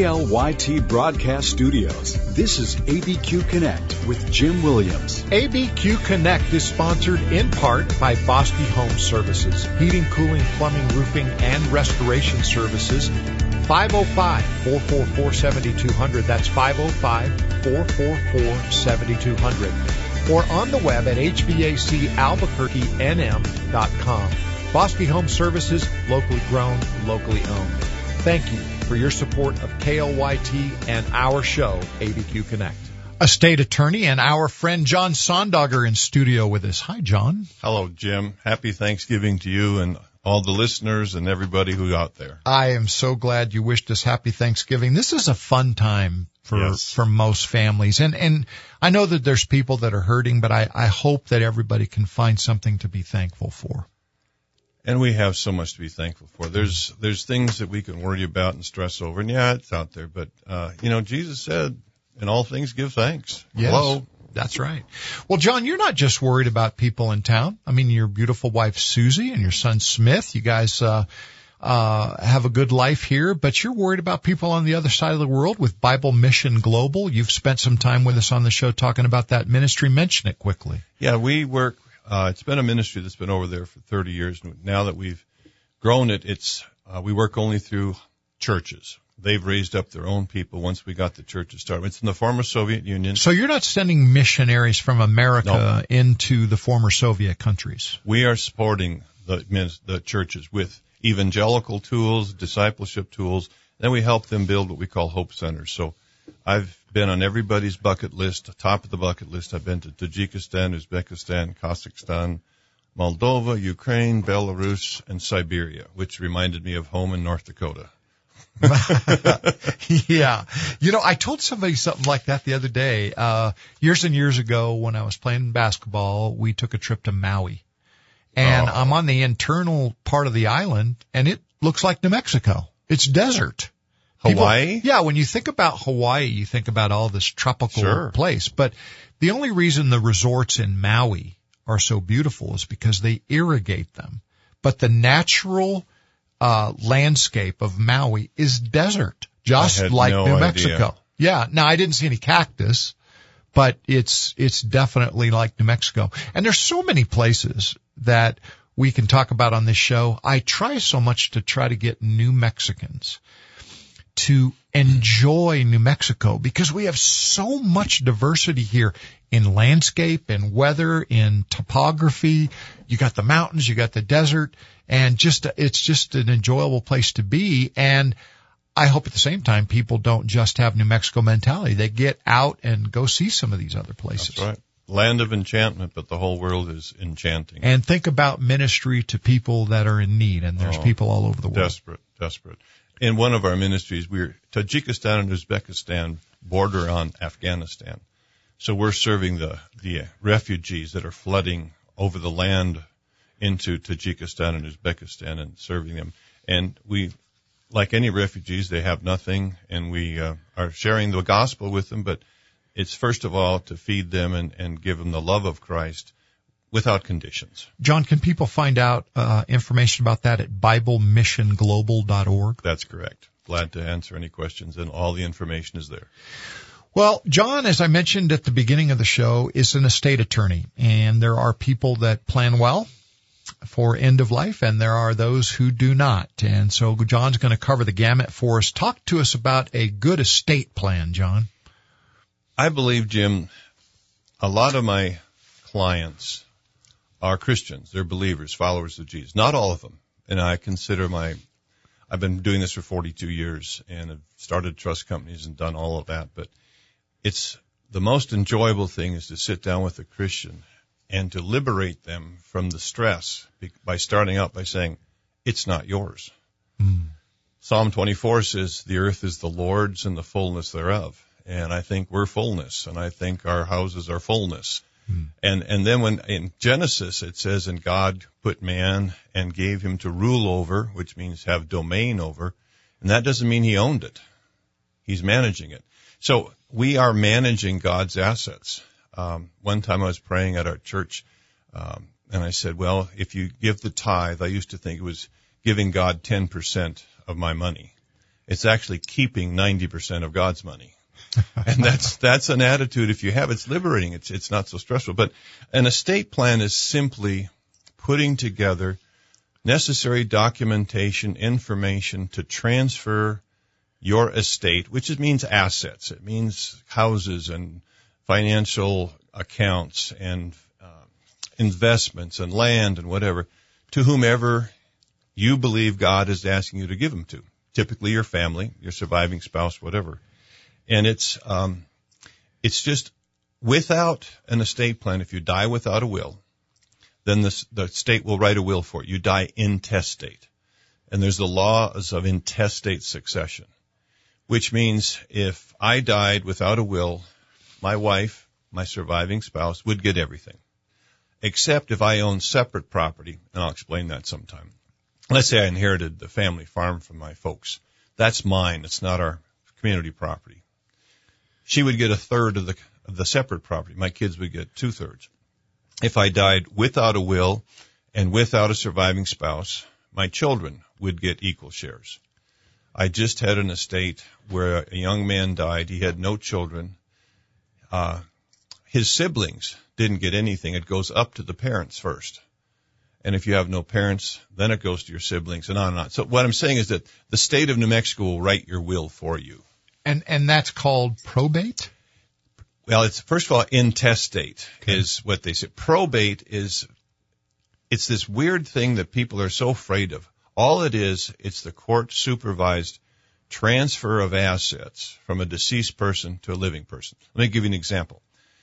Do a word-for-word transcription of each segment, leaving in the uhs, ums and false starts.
K L Y T Broadcast Studios, this is A B Q Connect with Jim Williams. A B Q Connect is sponsored in part by Bosque Home Services, heating, cooling, plumbing, roofing, and restoration services. five oh five, four four four, seven two zero zero. That's five oh five, four four four, seven two zero zero. Or on the web at H V A C Albuquerque N M dot com. Bosque Home Services, locally grown, locally owned. Thank you for your support of K L Y T and our show, A B Q Connect. A state attorney and our friend John Sondogger in studio with us. Hi, John. Hello, Jim. Happy Thanksgiving to you and all the listeners and everybody who's out there. I am so glad you wished us happy Thanksgiving. This is a fun time for yes. for most families. And and I know that there's people that are hurting, but I, I hope that everybody can find something to be thankful for. And we have so much to be thankful for. There's there's things that we can worry about and stress over. And, yeah, it's out there. But, uh, you know, Jesus said, in all things give thanks. Yes, Hello. That's right. Well, John, you're not just worried about people in town. I mean, your beautiful wife, Susie, and your son, Smith, you guys uh, uh have a good life here. But you're worried about people on the other side of the world with Bible Mission Global. You've spent some time with us on the show talking about that ministry. Mention it quickly. Yeah, we work. Uh, it's been a ministry that's been over there for thirty years. Now that we've grown it, it's, uh, we work only through churches. They've raised up their own people once we got the churches started. It's in the former Soviet Union. So you're not sending missionaries from America no. into the former Soviet countries? We are supporting the, the churches with evangelical tools, discipleship tools. Then we help them build what we call hope centers. So I've been on everybody's bucket list, top of the bucket list. I've been to Tajikistan, Uzbekistan, Kazakhstan, Moldova, Ukraine, Belarus, and Siberia, which reminded me of home in North Dakota. Yeah. You know, I told somebody something like that the other day. Uh, years and years ago when I was playing basketball, we took a trip to Maui. And oh. I'm on the internal part of the island, and it looks like New Mexico. It's desert. Hawaii? People, yeah, when you think about Hawaii, you think about all this tropical sure. place. But the only reason the resorts in Maui are so beautiful is because they irrigate them. But the natural uh landscape of Maui is desert, just like no New idea. Mexico. Yeah, now I didn't see any cactus, but it's it's definitely like New Mexico. And there's so many places that we can talk about on this show. I try so much to try to get New Mexicans to enjoy New Mexico because we have so much diversity here in landscape, in weather, in topography. You got the mountains, you got the desert, and just it's just an enjoyable place to be. And I hope at the same time people don't just have New Mexico mentality. They get out and go see some of these other places. That's right. Land of enchantment, but the whole world is enchanting. And think about ministry to people that are in need, and there's oh, people all over the world. Desperate, desperate. In one of our ministries, we're Tajikistan and Uzbekistan border on Afghanistan. So we're serving the, the refugees that are flooding over the land into Tajikistan and Uzbekistan and serving them. And we, like any refugees, they have nothing, and we uh, are sharing the gospel with them, but it's first of all to feed them and, and give them the love of Christ without conditions. John, can people find out uh, information about that at Bible Mission Global dot org? That's correct. Glad to answer any questions, and all the information is there. Well, John, as I mentioned at the beginning of the show, is an estate attorney, and there are people that plan well for end of life, and there are those who do not. And so John's going to cover the gamut for us. Talk to us about a good estate plan, John. I believe, Jim, a lot of my clients are Christians. They're believers, followers of Jesus. Not all of them. And I consider my, I've been doing this for forty-two years and have started trust companies and done all of that. But it's the most enjoyable thing is to sit down with a Christian and to liberate them from the stress by starting out by saying, it's not yours. Mm. Psalm twenty-four says, the earth is the Lord's and the fullness thereof. And I think we're fullness, and I think our houses are fullness. Hmm. And and then when in Genesis it says, and God put man and gave him to rule over, which means have domain over, and that doesn't mean he owned it. He's managing it. So we are managing God's assets. Um, one time I was praying at our church, um, and I said, well, if you give the tithe, I used to think it was giving God ten percent of my money. It's actually keeping ninety percent of God's money. And that's, that's an attitude, if you have, it's liberating. It's, it's not so stressful. But an estate plan is simply putting together necessary documentation, information to transfer your estate, which it means assets. It means houses and financial accounts and uh, investments and land and whatever, to whomever you believe God is asking you to give them to. Typically your family, your surviving spouse, whatever. And it's, um, it's just without an estate plan, if you die without a will, then the, the state will write a will for you. You die intestate. And there's the laws of intestate succession, which means if I died without a will, my wife, my surviving spouse, would get everything. Except if I own separate property, and I'll explain that sometime. Let's say I inherited the family farm from my folks. That's mine. It's not our community property. She would get a third of the, of the separate property. My kids would get two thirds. If I died without a will and without a surviving spouse, my children would get equal shares. I just had an estate where a young man died. He had no children. Uh, his siblings didn't get anything. It goes up to the parents first. And if you have no parents, then it goes to your siblings and on and on. So what I'm saying is that the state of New Mexico will write your will for you. And, and that's called probate? Well, it's, first of all, intestate okay. is what they say. Probate is, it's this weird thing that people are so afraid of. All it is, it's the court supervised transfer of assets from a deceased person to a living person. Let me give you an example.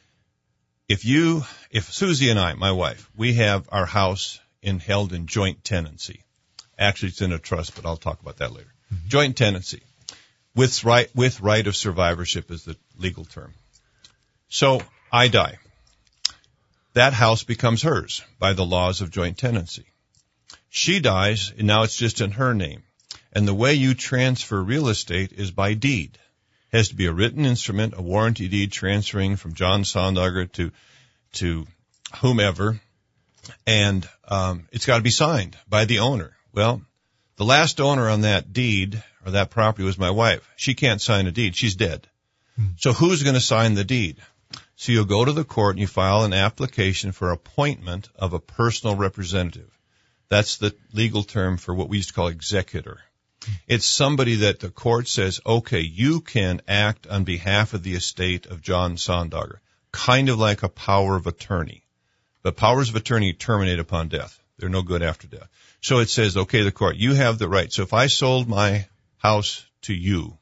If you, if Susie and I, my wife, we have our house in, held in joint tenancy. Actually, it's in a trust, but I'll talk about that later. Mm-hmm. Joint tenancy. With right, with right of survivorship is the legal term. So I die. That house becomes hers by the laws of joint tenancy. She dies, and now it's just in her name. And the way you transfer real estate is by deed. It has to be a written instrument, a warranty deed transferring from John Sondager to to whomever, and um, it's got to be signed by the owner. Well, the last owner on that deed or that property was my wife. She can't sign a deed. She's dead. Hmm. So who's going to sign the deed? So you'll go to the court and you file an application for appointment of a personal representative. That's the legal term for what we used to call executor. It's somebody that the court says, okay, you can act on behalf of the estate of John Sondager, kind of like a power of attorney. But powers of attorney terminate upon death. They're no good after death. So it says, okay, the court, you have the right. So if I sold my house to you,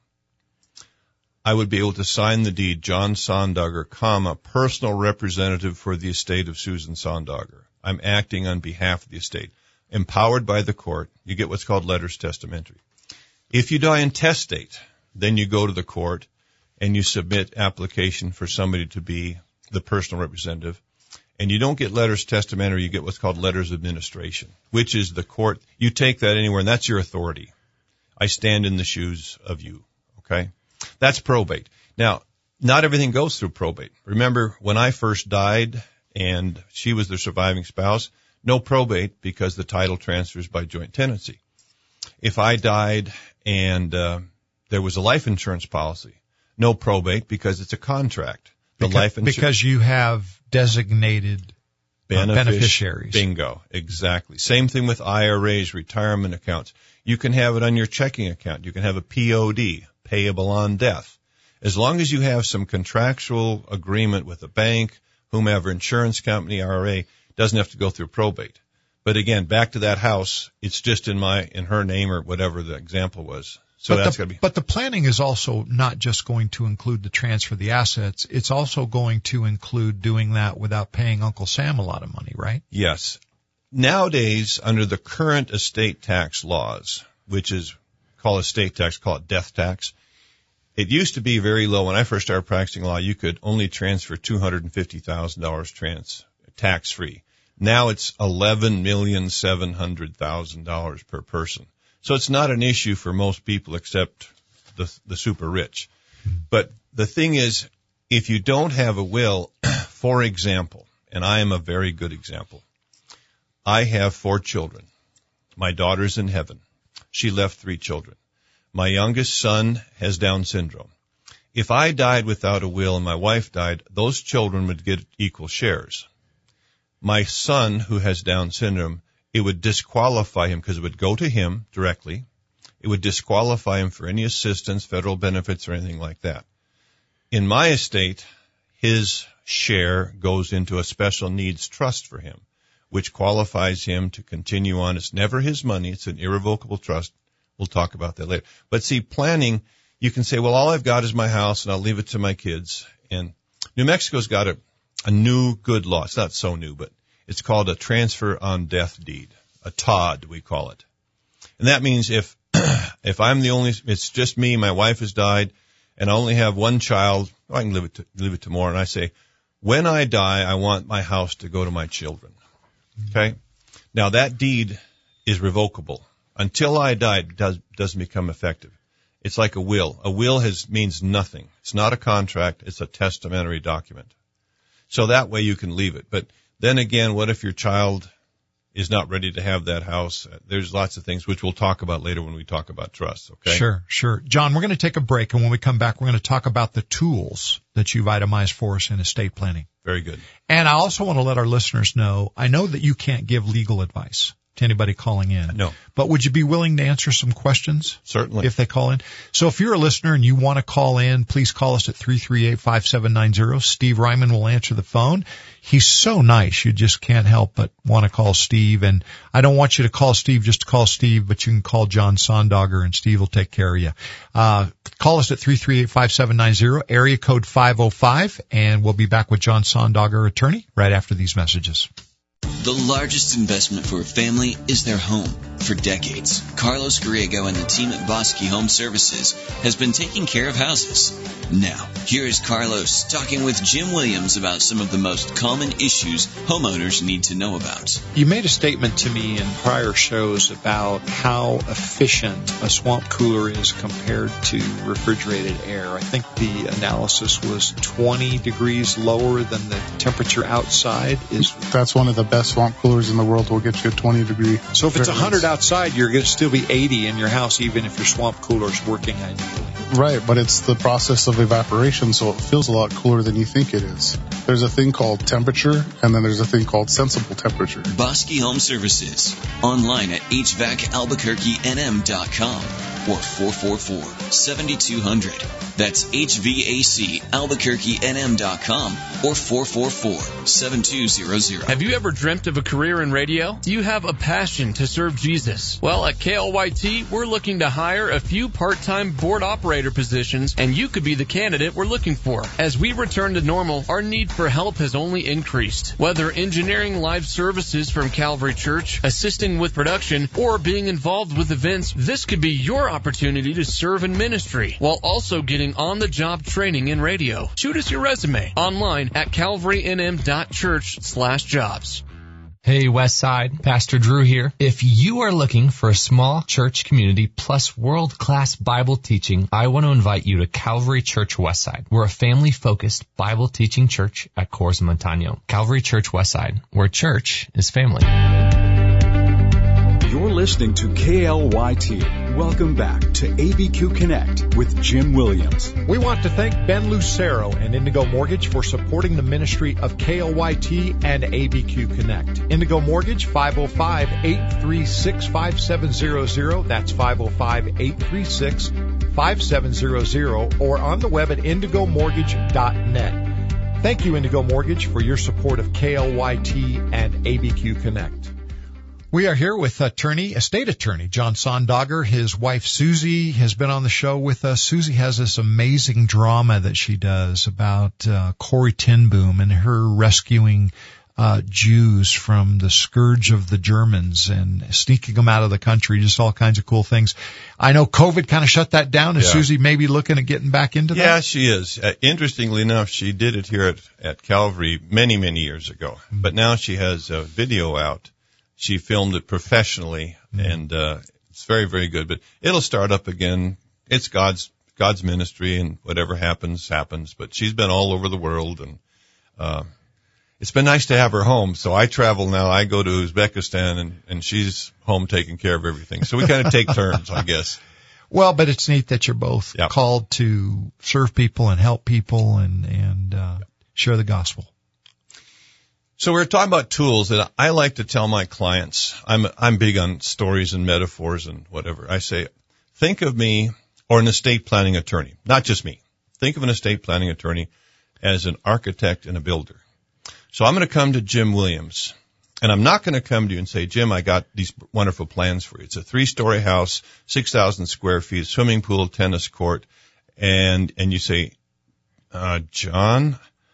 I would be able to sign the deed, John Sondager, comma, personal representative for the estate of Susan Sondager. I'm acting on behalf of the estate. Empowered by the court, you get what's called letters testamentary. If you die intestate, then you go to the court and you submit application for somebody to be the personal representative. And you don't get letters testamentary, you get what's called letters of administration, which is the court. You take that anywhere, and that's your authority. I stand in the shoes of you, okay? That's probate. Now, not everything goes through probate. Remember, when I first died and she was the surviving spouse, no probate because the title transfers by joint tenancy. If I died and uh, there was a life insurance policy, no probate because it's a contract. The because, life insurance because you have designated uh, beneficiaries. Bingo, exactly. Same thing with I R As, retirement accounts. You can have it on your checking account. You can have a P O D, payable on death. As long as you have some contractual agreement with a bank, whomever, insurance company, I R A, doesn't have to go through probate. But again, back to that house, it's just in my, in her name or whatever the example was. So but that's the, got to be. But the planning is also not just going to include the transfer of the assets. It's also going to include doing that without paying Uncle Sam a lot of money, right? Yes. Nowadays, under the current estate tax laws, which is called estate tax, call it death tax, it used to be very low. When I first started practicing law, you could only transfer two hundred fifty thousand dollars trans, tax-free. Now it's eleven million seven hundred thousand dollars per person. So it's not an issue for most people except the, the super rich. But the thing is, if you don't have a will, for example, and I am a very good example, I have four children. My daughter's in heaven. She left three children. My youngest son has Down syndrome. If I died without a will and my wife died, those children would get equal shares. My son, who has Down syndrome, it would disqualify him because it would go to him directly. It would disqualify him for any assistance, federal benefits, or anything like that. In my estate, his share goes into a special needs trust for him, which qualifies him to continue on. It's never his money. It's an irrevocable trust. We'll talk about that later. But see, planning, you can say, well, all I've got is my house, and I'll leave it to my kids. And New Mexico's got a, a new good law. It's not so new, but it's called a transfer on death deed, a T O D, we call it. And that means if if I'm the only, it's just me, my wife has died, and I only have one child, I can leave it to, leave it to more, and I say, when I die, I want my house to go to my children. Okay? Now, that deed is revocable. Until I die, it does, doesn't become effective. It's like a will. A will has means nothing. It's not a contract. It's a testamentary document. So that way you can leave it. But then again, what if your child is not ready to have that house? There's lots of things which we'll talk about later when we talk about trust, okay? Sure, sure. John, we're going to take a break, and when we come back, we're going to talk about the tools that you've itemized for us in estate planning. Very good. And I also want to let our listeners know, I know that you can't give legal advice to anybody calling in. No. But would you be willing to answer some questions? Certainly. If they call in? So if you're a listener and you want to call in, please call us at three three eight, five seven nine zero. Steve Ryman will answer the phone. He's so nice, you just can't help but want to call Steve. And I don't want you to call Steve just to call Steve, but you can call John Sondogger and Steve will take care of you. Uh, call us at three three eight, five seven nine zero, area code five oh five, and we'll be back with John Sondogger, attorney, right after these messages. The largest investment for a family is their home. For decades, Carlos Griego and the team at Bosque Home Services has been taking care of houses. Now, here is Carlos talking with Jim Williams about some of the most common issues homeowners need to know about. You made a statement to me in prior shows about how efficient a swamp cooler is compared to refrigerated air. I think the analysis was twenty degrees lower than the temperature outside. Is That's one of the best swamp coolers in the world. Will get you a twenty degree. So if it's one hundred outside, you're going to still be eighty in your house, even if your swamp cooler is working ideally. Right, but it's the process of evaporation, so it feels a lot cooler than you think it is. There's a thing called temperature, and then there's a thing called sensible temperature. Bosque Home Services. Online at H V A C Albuquerque N M dot com or four four four, seven two zero zero. That's H V A C Albuquerque N M dot com or four four four, seven two zero zero. Have you ever dreamt of a career in radio? Do you have a passion to serve Jesus? Well, at K L Y T, we're looking to hire a few part-time board operator positions, and you could be the candidate we're looking for. As we return to normal, our need for help has only increased. Whether engineering live services from Calvary Church, assisting with production, or being involved with events, this could be your opportunity to serve in ministry while also getting on-the-job training in radio. Shoot us your resume online at calvary n m dot church slash jobs. Hey, Westside, Pastor Drew here. If you are looking for a small church community plus world-class Bible teaching, I want to invite you to Calvary Church Westside. We're a family-focused Bible teaching church at Coors Montano. Calvary Church Westside, where church is family. You're listening to K L Y T. Welcome back to A B Q Connect with Jim Williams. We want to thank Ben Lucero and Indigo Mortgage for supporting the ministry of K L Y T and A B Q Connect. Indigo Mortgage, five oh five, eight three six, five seven zero zero. That's five oh five, eight three six, five seven zero zero, or on the web at indigo mortgage dot net. Thank you, Indigo Mortgage, for your support of K L Y T and A B Q Connect. We are here with attorney, estate attorney, John Sondogger. His wife, Susie, has been on the show with us. Susie has this amazing drama that she does about uh, Corrie ten Boom and her rescuing uh Jews from the scourge of the Germans and sneaking them out of the country, just all kinds of cool things. I know COVID kind of shut that down. Is yeah. Susie maybe looking at getting back into that? Yeah, she is. Uh, interestingly enough, she did it here at, at Calvary many, many years ago. Mm-hmm. But now she has a video out. She filmed it professionally, mm-hmm. and uh it's very, very good. But it'll start up again. It's God's God's ministry, and whatever happens, happens. But she's been all over the world, and uh it's been nice to have her home. So I travel now. I go to Uzbekistan, and, and she's home taking care of everything. So we kind of take turns, I guess. Well, but it's neat that you're both Yep. called to serve people and help people and, and, uh, share the gospel. So we're talking about tools, and I like to tell my clients, I'm, I'm big on stories and metaphors and whatever. I say, think of me or an estate planning attorney, not just me. Think of an estate planning attorney as an architect and a builder. So I'm going to come to Jim Williams, and I'm not going to come to you and say, Jim, I got these wonderful plans for you. It's a three-story house, six thousand square feet, swimming pool, tennis court, and, and you say, uh, John,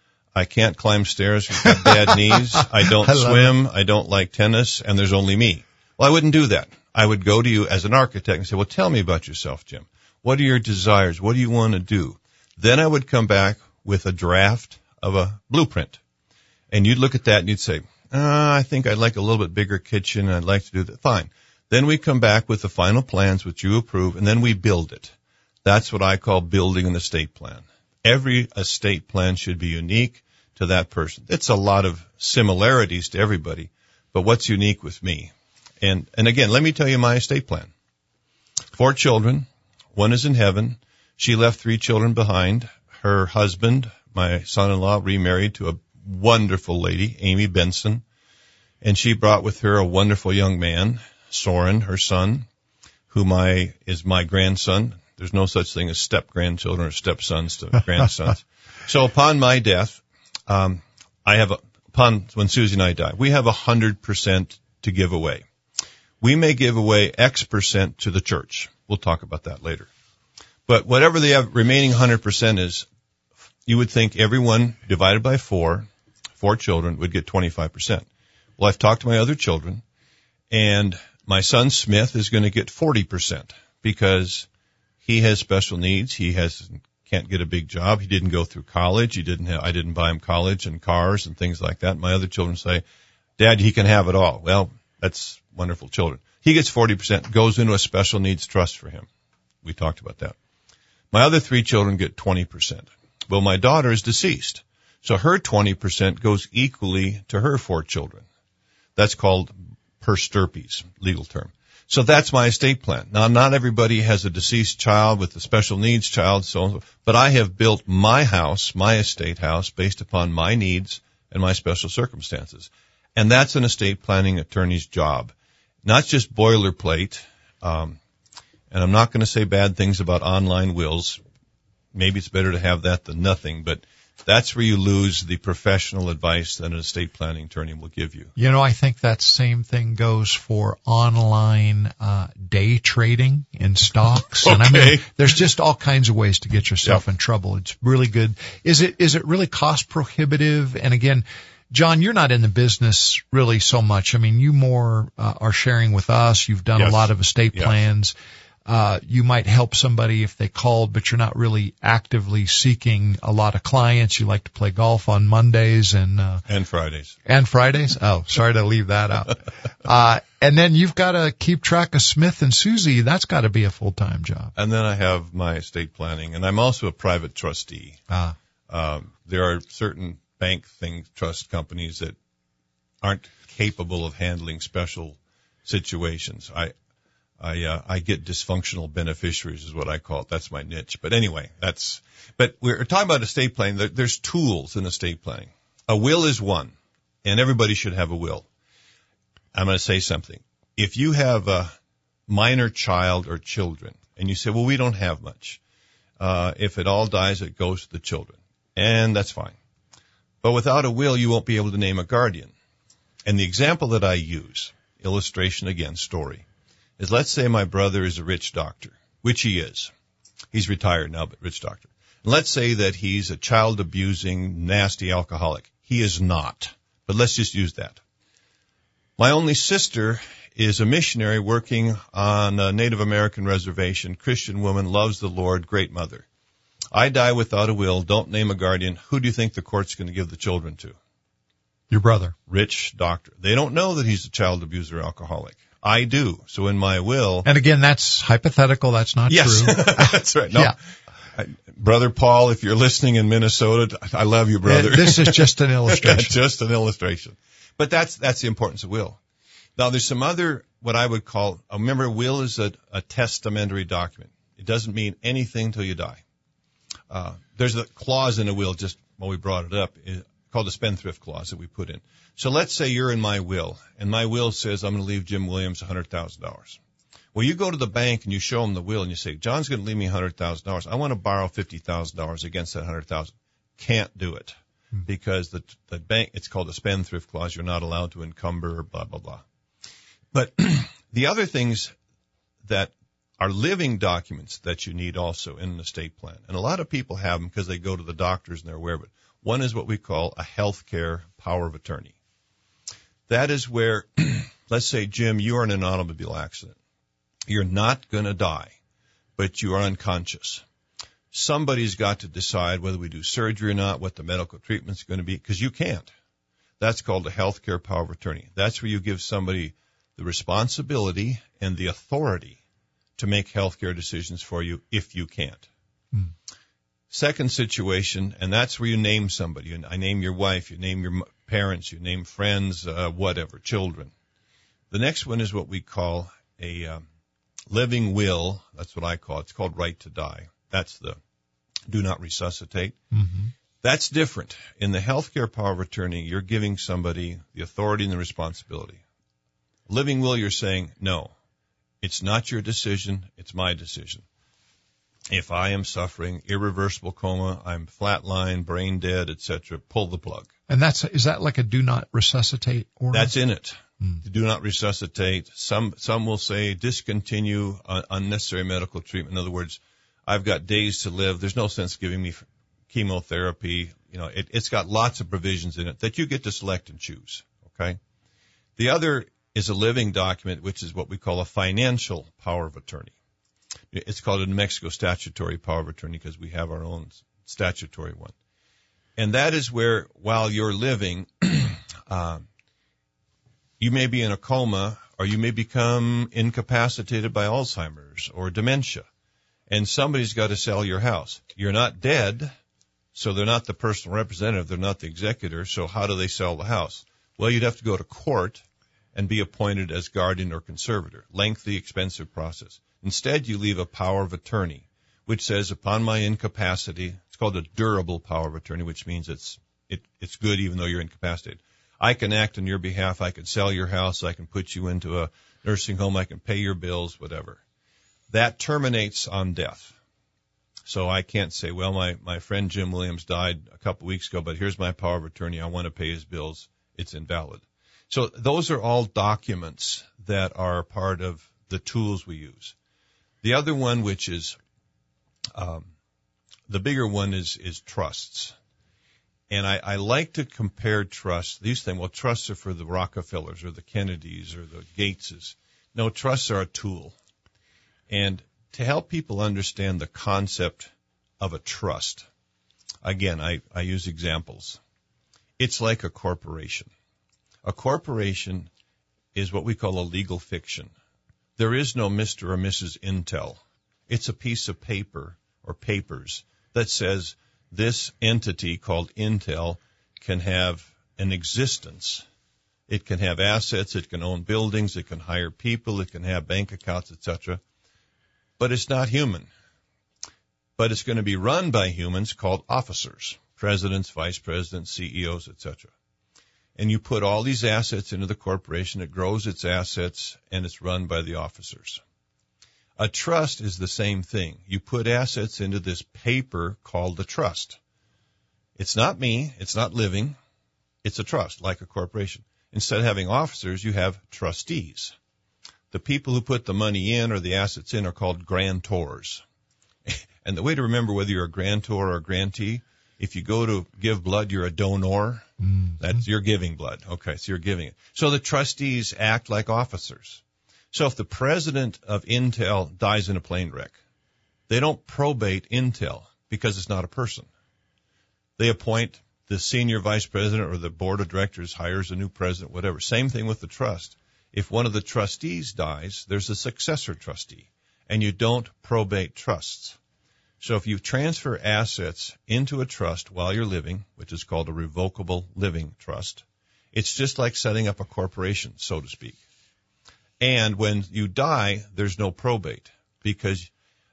I can't climb stairs. I've got bad knees. I don't I love swim. I don't like tennis, and there's only me. Well, I wouldn't do that. I would go to you as an architect and say, well, tell me about yourself, Jim. What are your desires? What do you want to do? Then I would come back with a draft of a blueprint. And you'd look at that and you'd say, uh, I think I'd like a little bit bigger kitchen. I'd like to do that. Fine. Then we come back with the final plans, which you approve, and then we build it. That's what I call building an estate plan. Every estate plan should be unique to that person. It's a lot of similarities to everybody, but what's unique with me? And, and again, let me tell you my estate plan. Four children. One is in heaven. She left three children behind. Her husband, my son-in-law, remarried to a wonderful lady, Amy Benson, and she brought with her a wonderful young man, Soren, her son, who my, is my grandson. There's no such thing as step-grandchildren or stepsons to grandsons. So upon my death, um, I have, a, upon, when Susie and I die, we have a hundred percent to give away. We may give away X percent to the church. We'll talk about that later. But whatever the remaining one hundred percent is, you would think everyone divided by four, four children, would get twenty-five percent. Well, I've talked to my other children, and my son Smith is going to get forty percent because he has special needs. He has can't get a big job. He didn't go through college. He didn't have, I didn't buy him college and cars and things like that. My other children say, Dad, he can have it all. Well, that's wonderful children. He gets forty percent, goes into a special needs trust for him. We talked about that. My other three children get twenty percent. Well, my daughter is deceased, so her twenty percent goes equally to her four children. That's called per stirpes, legal term. So that's my estate plan. Now, not everybody has a deceased child with a special needs child, so, but I have built my house, my estate house, based upon my needs and my special circumstances. And that's an estate planning attorney's job. Not just boilerplate, um, and I'm not going to say bad things about online wills. Maybe it's better to have that than nothing, but that's where you lose the professional advice that an estate planning attorney will give you. You know, I think that same thing goes for online uh day trading in stocks. Okay. And I mean, there's just all kinds of ways to get yourself Yep. in trouble. It's really good. Is it is it really cost prohibitive? And again, John, you're not in the business really so much. I mean, you more uh, are sharing with us. You've done Yes. a lot of estate Yes. plans. Uh, you might help somebody if they called, but you're not really actively seeking a lot of clients. You like to play golf on Mondays and, uh, And Fridays. and Fridays. Oh, sorry to leave that out. Uh, and then you've got to keep track of Smith and Susie. That's got to be a full-time job. And then I have my estate planning, and I'm also a private trustee. Ah, Um, there are certain bank thing trust companies that aren't capable of handling special situations. I, I, uh, I get dysfunctional beneficiaries is what I call it. That's my niche. But anyway, that's, but we're talking about estate planning. There, there's tools in estate planning. A will is one, and everybody should have a will. I'm going to say something. If you have a minor child or children, and you say, well, we don't have much. Uh, if it all dies, it goes to the children. And that's fine. But without a will, you won't be able to name a guardian. And the example that I use, illustration again, story, is let's say my brother is a rich doctor, which he is. He's retired now, but rich doctor. And let's say that he's a child-abusing, nasty alcoholic. He is not. But let's just use that. My only sister is a missionary working on a Native American reservation, Christian woman, loves the Lord, great mother. I die without a will, don't name a guardian. Who do you think the court's going to give the children to? your brother. Rich doctor. They don't know that he's a child abuser alcoholic. I do. So in my will. And again, that's hypothetical. That's not Yes. true. That's right. No. Yeah. I, Brother Paul, if you're listening in Minnesota, I love you, brother. This is just an illustration. Just an illustration. But that's, that's the importance of will. Now there's some other, what I would call, remember will is a, a testamentary document. It doesn't mean anything till you die. Uh, there's a clause in a will, just while we brought it up, called the spendthrift clause that we put in. So let's say you're in my will, and my will says I'm going to leave Jim Williams one hundred thousand dollars. Well, you go to the bank and you show them the will and you say, John's going to leave me one hundred thousand dollars. I want to borrow fifty thousand dollars against that one hundred thousand dollars. Can't do it hmm. because the, the bank, it's called the spendthrift clause. You're not allowed to encumber, blah, blah, blah. But the other things that are living documents that you need also in an estate plan, and a lot of people have them because they go to the doctors and they're aware of it. One is what we call a healthcare power of attorney. That is where, let's say, Jim, you are in an automobile accident. You're not going to die, but you are unconscious. Somebody's got to decide whether we do surgery or not, what the medical treatment's going to be, because you can't. That's called a healthcare power of attorney. That's where you give somebody the responsibility and the authority to make healthcare decisions for you if you can't. Hmm. Second situation, and that's where you name somebody. I name your wife, you name your parents, you name friends, uh, whatever, children. The next one is what we call a um, living will. That's what I call it. It's called right to die. That's the do not resuscitate. Mm-hmm. That's different. In the healthcare power of attorney, you're giving somebody the authority and the responsibility. Living will, you're saying, no, it's not your decision, it's my decision. If I am suffering irreversible coma, I'm flatline, brain dead, et cetera, pull the plug. And that's, is that like a do not resuscitate order? That's in it. Mm. Do not resuscitate. Some, some will say discontinue uh, unnecessary medical treatment. In other words, I've got days to live. There's no sense giving me chemotherapy. You know, it, it's got lots of provisions in it that you get to select and choose. Okay. The other is a living document, which is what we call a financial power of attorney. It's called a New Mexico statutory power of attorney because we have our own statutory one. And that is where, while you're living, uh, you may be in a coma or you may become incapacitated by Alzheimer's or dementia. And somebody's got to sell your house. You're not dead, so they're not the personal representative. They're not the executor. So how do they sell the house? Well, you'd have to go to court and be appointed as guardian or conservator. Lengthy, expensive process. Instead, you leave a power of attorney, which says, upon my incapacity, it's called a durable power of attorney, which means it's it, it's good even though you're incapacitated. I can act on your behalf. I can sell your house. I can put you into a nursing home. I can pay your bills, whatever. That terminates on death. So I can't say, well, my, my friend Jim Williams died a couple weeks ago, but here's my power of attorney. I want to pay his bills. It's invalid. So those are all documents that are part of the tools we use. The other one, which is um, the bigger one, is is trusts. And I, I like to compare trusts. These things, well, trusts are for the Rockefellers or the Kennedys or the Gateses. No, trusts are a tool. And to help people understand the concept of a trust, again, I, I use examples. It's like a corporation. A corporation is what we call a legal fiction. There is no Mister or Missus Intel. It's a piece of paper or papers that says this entity called Intel can have an existence. It can have assets. It can own buildings. It can hire people. It can have bank accounts, et cetera. But it's not human. But it's going to be run by humans called officers, presidents, vice presidents, C E Os, et cetera. And you put all these assets into the corporation, it grows its assets, and it's run by the officers. A trust is the same thing. You put assets into this paper called the trust. It's not me, it's not living, it's a trust, like a corporation. Instead of having officers, you have trustees. The people who put the money in or the assets in are called grantors. And the way to remember whether you're a grantor or a grantee, if you go to give blood, you're a donor. Mm-hmm. That's, you're giving blood. Okay, so you're giving it. So the trustees act like officers. So if the president of Intel dies in a plane wreck, they don't probate Intel because it's not a person. They appoint the senior vice president or the board of directors hires a new president, whatever. Same thing with the trust. If one of the trustees dies, there's a successor trustee, and you don't probate trusts. So if you transfer assets into a trust while you're living, which is called a revocable living trust, it's just like setting up a corporation, so to speak. And when you die, there's no probate because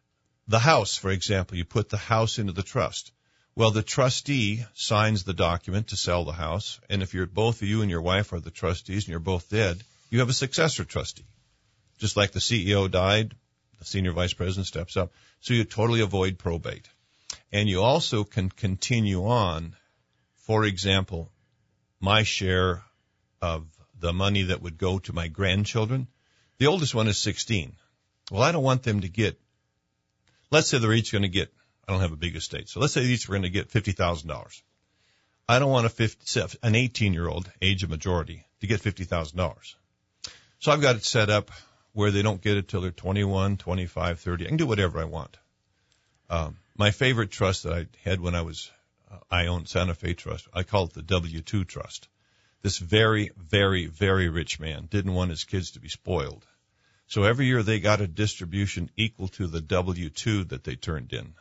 the house, for example, you put the house into the trust. Well, the trustee signs the document to sell the house, and if you're both of you and your wife are the trustees and you're both dead, you have a successor trustee. Just like the C E O died, the senior vice president steps up, so you totally avoid probate. And you also can continue on, for example, my share of the money that would go to my grandchildren. The oldest one is sixteen. Well, I don't want them to get, let's say they're each going to get, I don't have a big estate, so let's say each are going to get fifty thousand dollars. I don't want a fifty, an eighteen-year-old, age of majority, to get fifty thousand dollars. So I've got it set up where they don't get it till they're twenty-one, twenty-five, thirty. I can do whatever I want. Um, my favorite trust that I had when I was, uh, I owned Santa Fe Trust, I call it the W two Trust. This very, very, very rich man didn't want his kids to be spoiled. So every year they got a distribution equal to the W two that they turned in.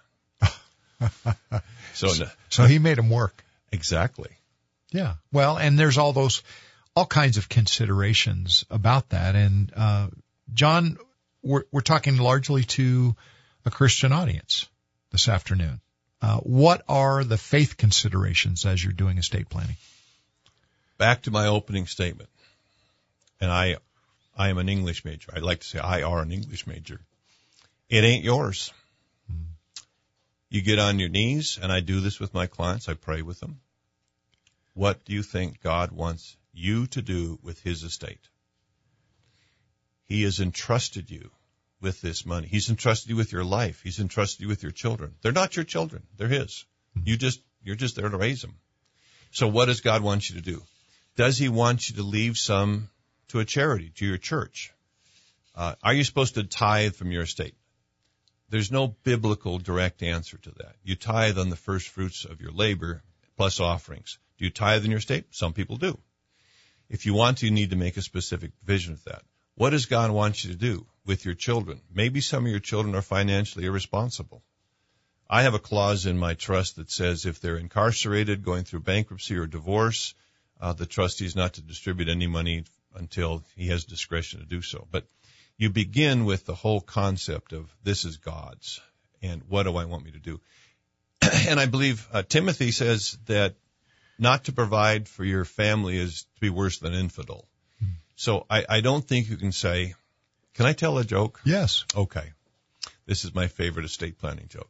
so, so, so he made them work. Exactly. Yeah. Well, and there's all those, all kinds of considerations about that. And, uh, John, we're, we're talking largely to a Christian audience this afternoon. Uh, what are the faith considerations as you're doing estate planning? Back to my opening statement. And I, I am an English major. I like to say I are an English major. It ain't yours. Mm. You get on your knees, and I do this with my clients. I pray with them. What do you think God wants you to do with his estate? He has entrusted you with this money. He's entrusted you with your life. He's entrusted you with your children. They're not your children. They're his. Mm. You just, you're just there to raise them. So what does God want you to do? Does he want you to leave some to a charity, to your church? Uh, are you supposed to tithe from your estate? There's no biblical direct answer to that. You tithe on the first fruits of your labor plus offerings. Do you tithe in your estate? Some people do. If you want to, you need to make a specific provision of that. What does God want you to do with your children? Maybe some of your children are financially irresponsible. I have a clause in my trust that says if they're incarcerated, going through bankruptcy or divorce, uh, the trustee is not to distribute any money until he has discretion to do so. But you begin with the whole concept of this is God's, and what do I want me to do? And I believe uh, Timothy says that not to provide for your family is to be worse than infidel. Hmm. So I, I don't think you can say, can I tell a joke? Yes. Okay. This is my favorite estate planning joke.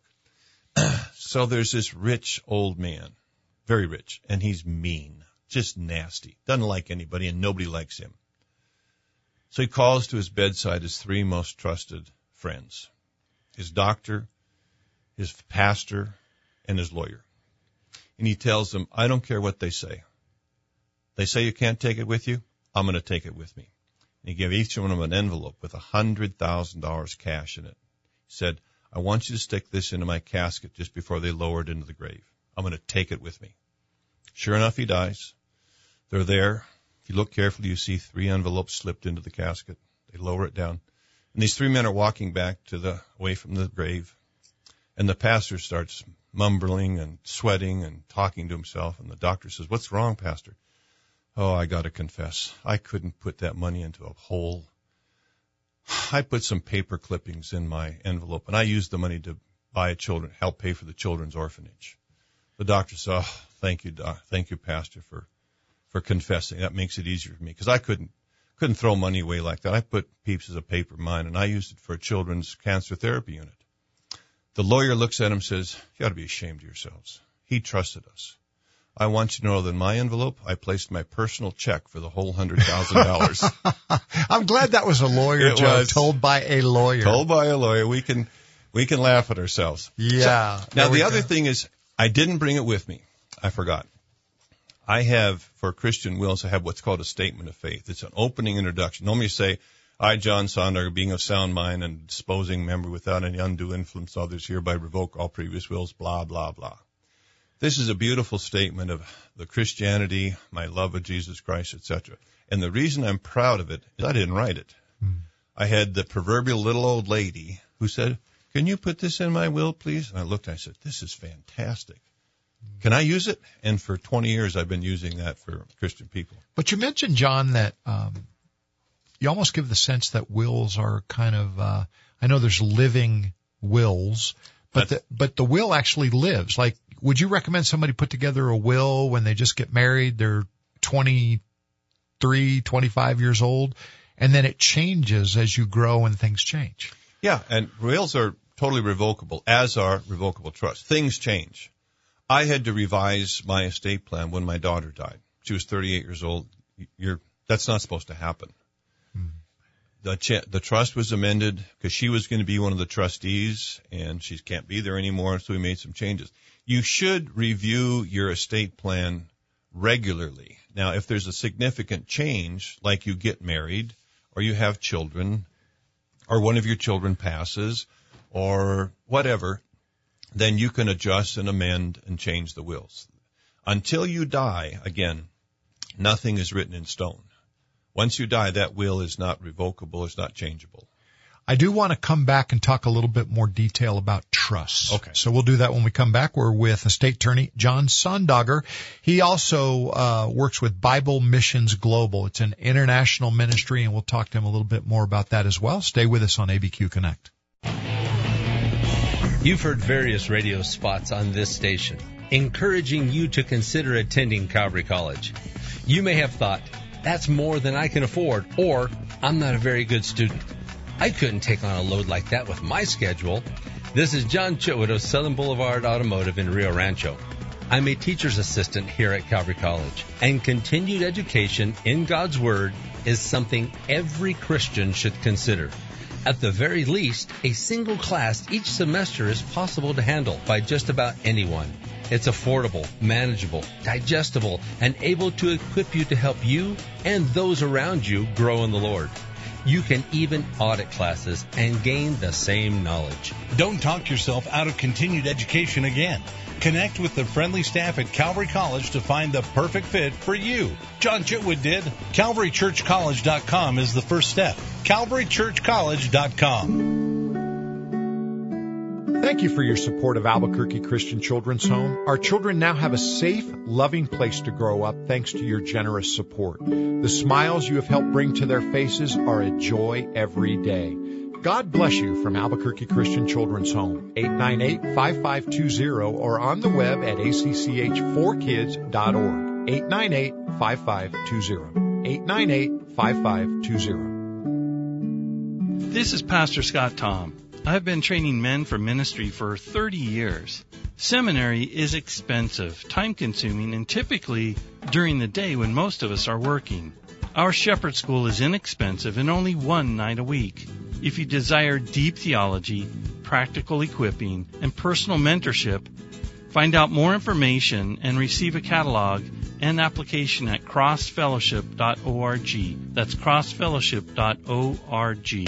So there's this rich old man, very rich, and he's mean, just nasty, doesn't like anybody, and nobody likes him. So he calls to his bedside his three most trusted friends, his doctor, his pastor, and his lawyer. And he tells them, I don't care what they say. They say you can't take it with you, I'm going to take it with me. And he gave each one of them an envelope with one hundred thousand dollars cash in it. He said, I want you to stick this into my casket just before they lower it into the grave. I'm going to take it with me. Sure enough, he dies. They're there. If you look carefully, you see three envelopes slipped into the casket. They lower it down. And these three men are walking back to the, away from the grave. And the pastor starts mumbling and sweating and talking to himself. And the doctor says, what's wrong, Pastor? Oh, I got to confess. I couldn't put that money into a hole. I put some paper clippings in my envelope, and I used the money to buy a children, help pay for the children's orphanage. The doctor said, oh, thank you, doc, thank you, Pastor, for, for confessing. That makes it easier for me, because I couldn't, couldn't throw money away like that. I put pieces of paper in mine, and I used it for a children's cancer therapy unit. The lawyer looks at him and says, you ought to be ashamed of yourselves. He trusted us. I want you to know that in my envelope, I placed my personal check for the whole one hundred thousand dollars. I'm glad that was a lawyer joke, told by a lawyer. Told by a lawyer. We can, we can laugh at ourselves. Yeah. So, now, the other go. thing is, I didn't bring it with me. I forgot. I have, for Christian wills, I have what's called a statement of faith. It's an opening introduction. Normally you say, I, John Sondergaard, being of sound mind and disposing memory without any undue influence of others, hereby revoke all previous wills, blah, blah, blah. This is a beautiful statement of the Christianity, my love of Jesus Christ, et cetera. And the reason I'm proud of it is I didn't write it. Mm. I had the proverbial little old lady who said, can you put this in my will, please? And I looked and I said, this is fantastic. Can I use it? And for twenty years, I've been using that for Christian people. But you mentioned, John, that um, you almost give the sense that wills are kind of, uh, I know there's living wills, but the, but the will actually lives. Like, would you recommend somebody put together a will when they just get married? They're twenty-three, twenty-five years old, and then it changes as you grow and things change. Yeah, and wills are totally revocable, as are revocable trusts. Things change. I had to revise my estate plan when my daughter died. She was thirty-eight years old. You're, that's not supposed to happen. Hmm. The, ch- the trust was amended because she was going to be one of the trustees, and she can't be there anymore, so we made some changes. You should review your estate plan regularly. Now, if there's a significant change, like you get married, or you have children, or one of your children passes, or whatever, then you can adjust and amend and change the wills. Until you die, again, nothing is written in stone. Once you die, that will is not revocable, it's not changeable. I do want to come back and talk a little bit more detail about trusts. Okay. So we'll do that when we come back. We're with estate attorney John Sondager. He also uh works with Bible Missions Global. It's an international ministry, and we'll talk to him a little bit more about that as well. Stay with us on A B Q Connect. You've heard various radio spots on this station encouraging you to consider attending Calvary College. You may have thought, that's more than I can afford, or I'm not a very good student. I couldn't take on a load like that with my schedule. This is John Chitwood of Southern Boulevard Automotive in Rio Rancho. I'm a teacher's assistant here at Calvary College, and continued education in God's Word is something every Christian should consider. At the very least, a single class each semester is possible to handle by just about anyone. It's affordable, manageable, digestible, and able to equip you to help you and those around you grow in the Lord. You can even audit classes and gain the same knowledge. Don't talk yourself out of continued education again. Connect with the friendly staff at Calvary College to find the perfect fit for you. John Chitwood did. Calvary Church College dot com is the first step. Calvary Church College dot com. Thank you for your support of Albuquerque Christian Children's Home. Our children now have a safe, loving place to grow up thanks to your generous support. The smiles you have helped bring to their faces are a joy every day. God bless you from Albuquerque Christian Children's Home, eight nine eight, five five two zero, or on the web at A C C H four kids dot org, eight nine eight, five five two zero, eight nine eight, five five two zero. This is Pastor Scott Tom. I've been training men for ministry for thirty years. Seminary is expensive, time-consuming, and typically during the day when most of us are working. Our Shepherd School is inexpensive and only one night a week. If you desire deep theology, practical equipping, and personal mentorship, find out more information and receive a catalog and application at cross fellowship dot org. That's cross fellowship dot org.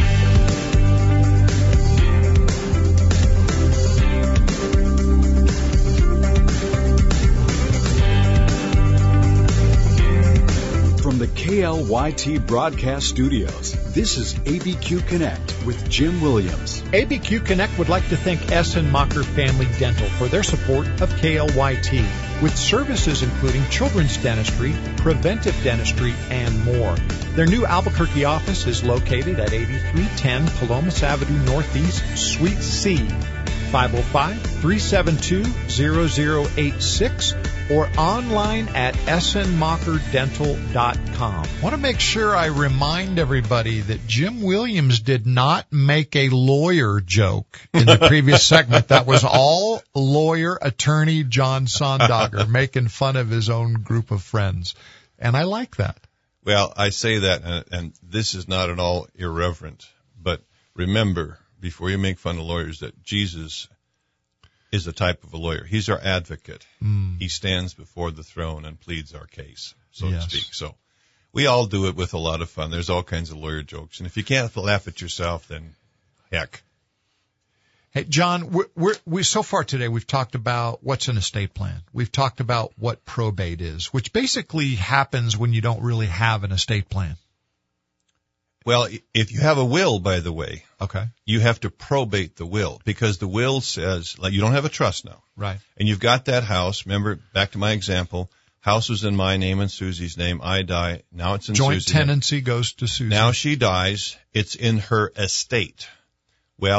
From the K L Y T Broadcast Studios, this is A B Q Connect with Jim Williams. A B Q Connect would like to thank Essenmacher Family Dental for their support of K L Y T, with services including children's dentistry, preventive dentistry, and more. Their new Albuquerque office is located at eighty-three ten Palomas Avenue Northeast, Suite C, five oh five, three seven two, zero zero eight six, or online at essenmacher dental dot com. I want to make sure I remind everybody that Jim Williams did not make a lawyer joke in the previous segment. That was all lawyer attorney John Sondager making fun of his own group of friends. And I like that. Well, I say that, and, and this is not at all irreverent, but remember, before you make fun of lawyers, that Jesus is a type of a lawyer. He's our advocate. Mm. He stands before the throne and pleads our case, so yes. to speak. So we all do it with a lot of fun. There's all kinds of lawyer jokes. And if you can't laugh at yourself, then heck. Hey, John, we're, we're, we so far today we've talked about what's an estate plan. We've talked about what probate is, which basically happens when you don't really have an estate plan. Well, if you have a will, by the way, okay, you have to probate the will, because the will says, like, you don't have a trust now. Right. And you've got that house. Remember, back to my example, house was in my name and Susie's name. I die. Now it's in Joint Susie's tenancy name. Goes to Susie. Now she dies. It's in her estate. Well,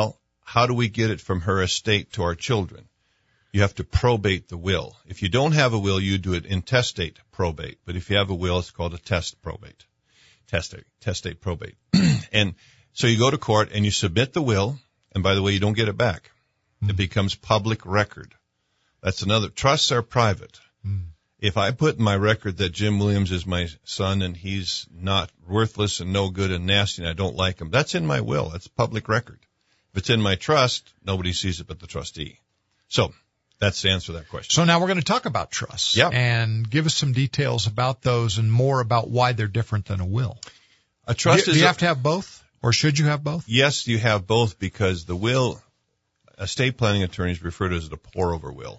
how do we get it from her estate to our children? You have to probate the will. If you don't have a will, you do it intestate probate. But if you have a will, it's called a test probate. Testate, testate probate. And so you go to court and you submit the will, and by the way, you don't get it back. Mm. It becomes public record. That's another. Trusts are private. Mm. If I put in my record that Jim Williams is my son and he's not worthless and no good and nasty and I don't like him, that's in my will. That's public record. If it's in my trust, nobody sees it but the trustee. So that's the answer to that question. So now we're going to talk about trusts. Yeah. And give us some details about those and more about why they're different than a will. A trust do, is do you a, have to have both, or should you have both? Yes, you have both, because the will, estate planning attorneys refer to it as a pour-over will.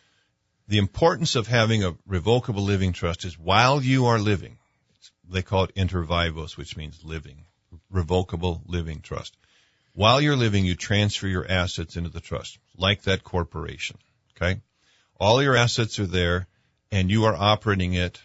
The importance of having a revocable living trust is while you are living, they call it inter vivos, which means living, revocable living trust. While you're living, you transfer your assets into the trust, like that corporation, okay? All your assets are there, and you are operating it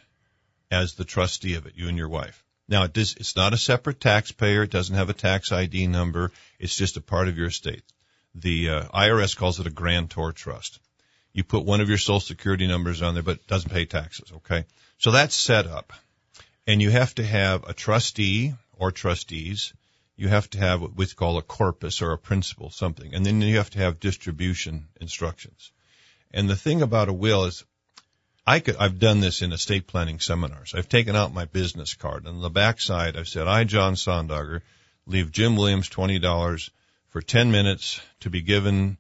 as the trustee of it, you and your wife. Now, it does, it's not a separate taxpayer. It doesn't have a tax I D number. It's just a part of your estate. The uh, I R S calls it a grantor trust. You put one of your Social Security numbers on there, but it doesn't pay taxes, okay? So that's set up. And you have to have a trustee or trustees. You have to have what we call a corpus or a principal, something. And then you have to have distribution instructions. And the thing about a will is, I could, I've done this in estate planning seminars. I've taken out my business card, and on the back side I've said, I, John Sondagger, leave Jim Williams twenty dollars for ten minutes to be given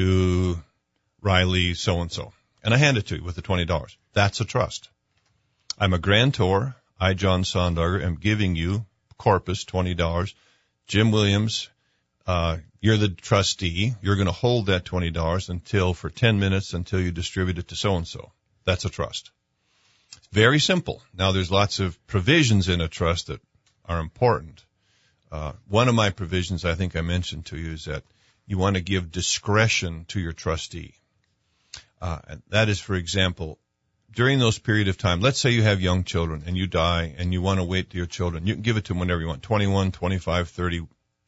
to Riley so-and-so. And I hand it to you with the twenty dollars. That's a trust. I'm a grantor. I, John Sondagger, am giving you corpus twenty dollars. Jim Williams, uh, you're the trustee. You're going to hold that twenty dollars until, for ten minutes, until you distribute it to so-and-so. That's a trust. Very simple. Now, there's lots of provisions in a trust that are important. Uh, one of my provisions I think I mentioned to you is that you want to give discretion to your trustee. Uh, and that is, for example, during those period of time, let's say you have young children and you die and you want to wait to your children. You can give it to them whenever you want, twenty-one, twenty-five, thirty,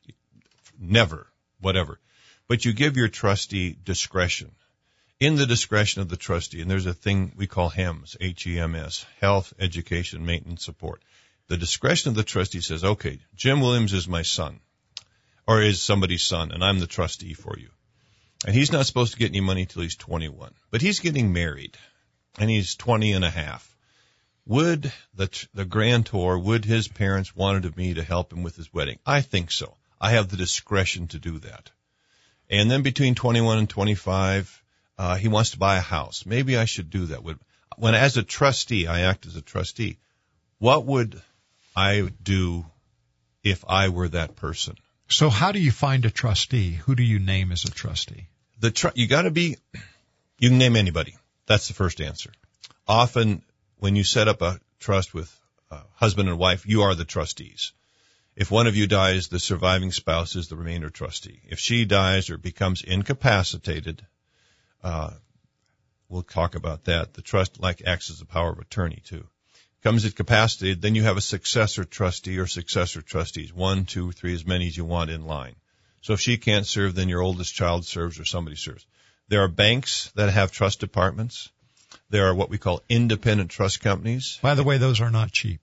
never, whatever. But you give your trustee discretion. In the discretion of the trustee, and there's a thing we call HEMS, H E M S, Health, Education, Maintenance, Support. The discretion of the trustee says, okay, Jim Williams is my son, or is somebody's son, and I'm the trustee for you. And he's not supposed to get any money till he's twenty-one. But he's getting married, and he's twenty and a half. Would the, the grantor, would his parents wanted me to help him with his wedding? I think so. I have the discretion to do that. And then between twenty-one and twenty-five, Uh, he wants to buy a house. Maybe I should do that. When, as a trustee, I act as a trustee. What would I do if I were that person? So how do you find a trustee? Who do you name as a trustee? The tr- you got to be. You can name anybody. That's the first answer. Often, when you set up a trust with uh, husband and wife, you are the trustees. If one of you dies, the surviving spouse is the remainder trustee. If she dies or becomes incapacitated, Uh, we'll talk about that. The trust like acts as a power of attorney too. Comes at capacity, then you have a successor trustee or successor trustees. One, two, three, as many as you want in line. So if she can't serve, then your oldest child serves or somebody serves. There are banks that have trust departments. There are what we call independent trust companies. By the way, those are not cheap.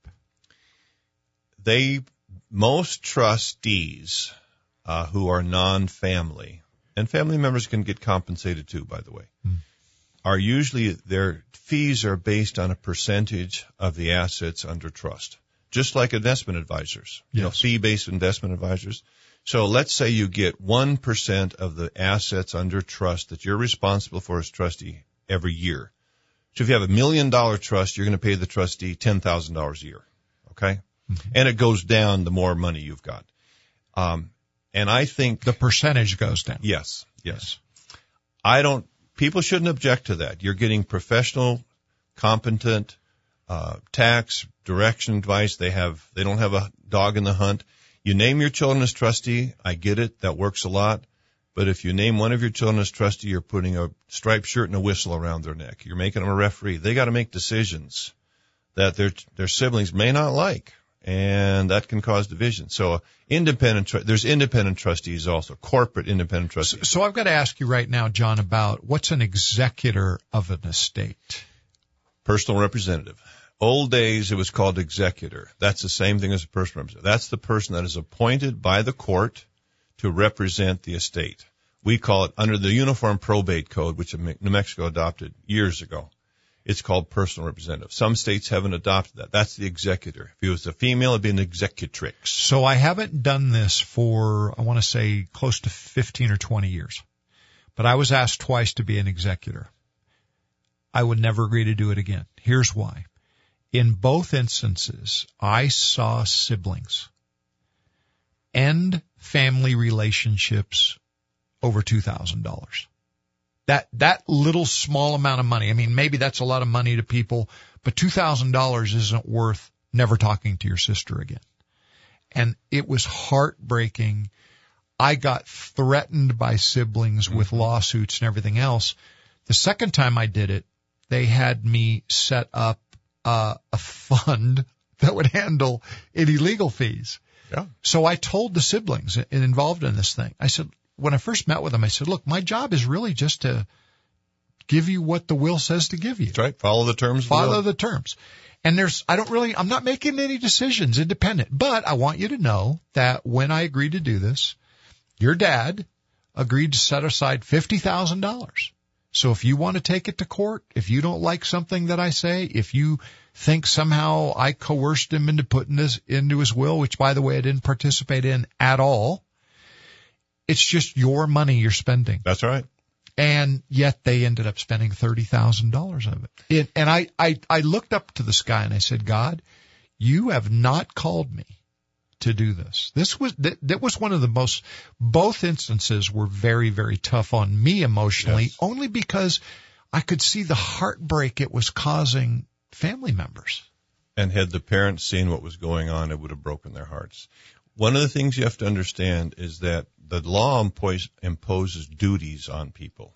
They, most trustees, uh, who are non-family, and family members can get compensated too, by the way, mm. are usually, their fees are based on a percentage of the assets under trust, just like investment advisors, yes. you know, fee-based investment advisors. So let's say you get one percent of the assets under trust that you're responsible for as trustee every year. So if you have a million dollar trust, you're going to pay the trustee ten thousand dollars a year, okay? Mm-hmm. And it goes down the more money you've got. Um, And I think the percentage goes down. Yes, yes. I don't, people shouldn't object to that. You're getting professional, competent, uh, tax, direction advice. They have, they don't have a dog in the hunt. You name your children as trustee. I get it. That works a lot. But if you name one of your children as trustee, you're putting a striped shirt and a whistle around their neck. You're making them a referee. They got to make decisions that their, their siblings may not like. and that can cause division. So independent, tr- there's independent trustees also, corporate independent trustees. So, so I've got to ask you right now, John, about what's an executor of an estate? Personal representative. Old days, it was called executor. That's the same thing as a personal representative. That's the person that is appointed by the court to represent the estate. We call it, under the Uniform Probate Code, which New Mexico adopted years ago, it's called personal representative. Some states haven't adopted that. That's the executor. If it was a female, it'd be an executrix. So I haven't done this for, I want to say, close to fifteen or twenty years. But I was asked twice to be an executor. I would never agree to do it again. Here's why. In both instances, I saw siblings end family relationships over two thousand dollars. That, that little small amount of money, I mean, maybe that's a lot of money to people, but two thousand dollars isn't worth never talking to your sister again. And it was heartbreaking. I got threatened by siblings with lawsuits and everything else. The second time I did it, they had me set up uh, a fund that would handle any legal fees. Yeah. So I told the siblings involved in this thing, I said, when I first met with them, I said, look, my job is really just to give you what the will says to give you. That's right. Follow the terms. Follow the terms. And there's, I don't really, I'm not making any decisions independent, but I want you to know that when I agreed to do this, your dad agreed to set aside fifty thousand dollars. So if you want to take it to court, if you don't like something that I say, if you think somehow I coerced him into putting this into his will, which by the way, I didn't participate in at all, it's just your money you're spending. That's right. And yet they ended up spending thirty thousand dollars of it. it. And I, I, I looked up to the sky and I said, God, you have not called me to do this. This was, that, that was one of the most, both instances were very, very tough on me emotionally, yes. Only because I could see the heartbreak it was causing family members. And had the parents seen what was going on, it would have broken their hearts. One of the things you have to understand is that the law impose, imposes duties on people.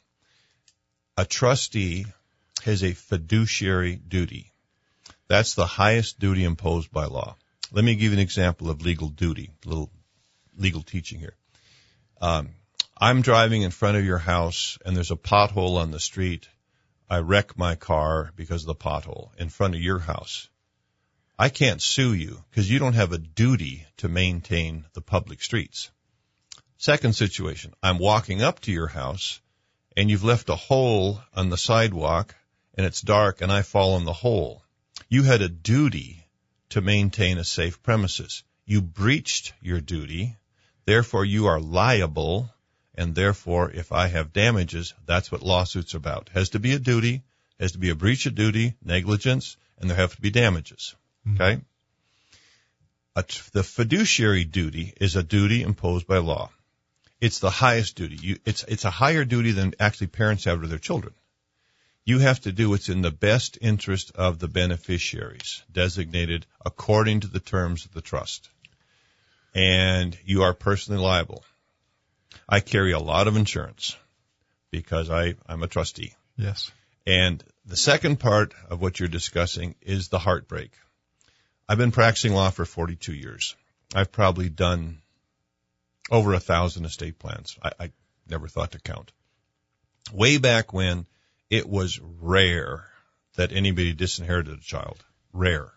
A trustee has a fiduciary duty. That's the highest duty imposed by law. Let me give you an example of legal duty, a little legal teaching here. Um, I'm driving in front of your house, and there's a pothole on the street. I wreck my car because of the pothole in front of your house. I can't sue you because you don't have a duty to maintain the public streets. Second situation, I'm walking up to your house and you've left a hole on the sidewalk and it's dark and I fall in the hole. You had a duty to maintain a safe premises. You breached your duty, therefore you are liable, and therefore if I have damages, that's what lawsuits are about. It has to be a duty, has to be a breach of duty, negligence, and there have to be damages. Okay? A, the fiduciary duty is a duty imposed by law. It's the highest duty. You, it's, it's a higher duty than actually parents have to their children. You have to do what's in the best interest of the beneficiaries, designated according to the terms of the trust. And you are personally liable. I carry a lot of insurance because I, I'm a trustee. Yes. And the second part of what you're discussing is the heartbreak. I've been practicing law for forty-two years. I've probably done over a thousand estate plans. I, I never thought to count. Way back when, it was rare that anybody disinherited a child. Rare.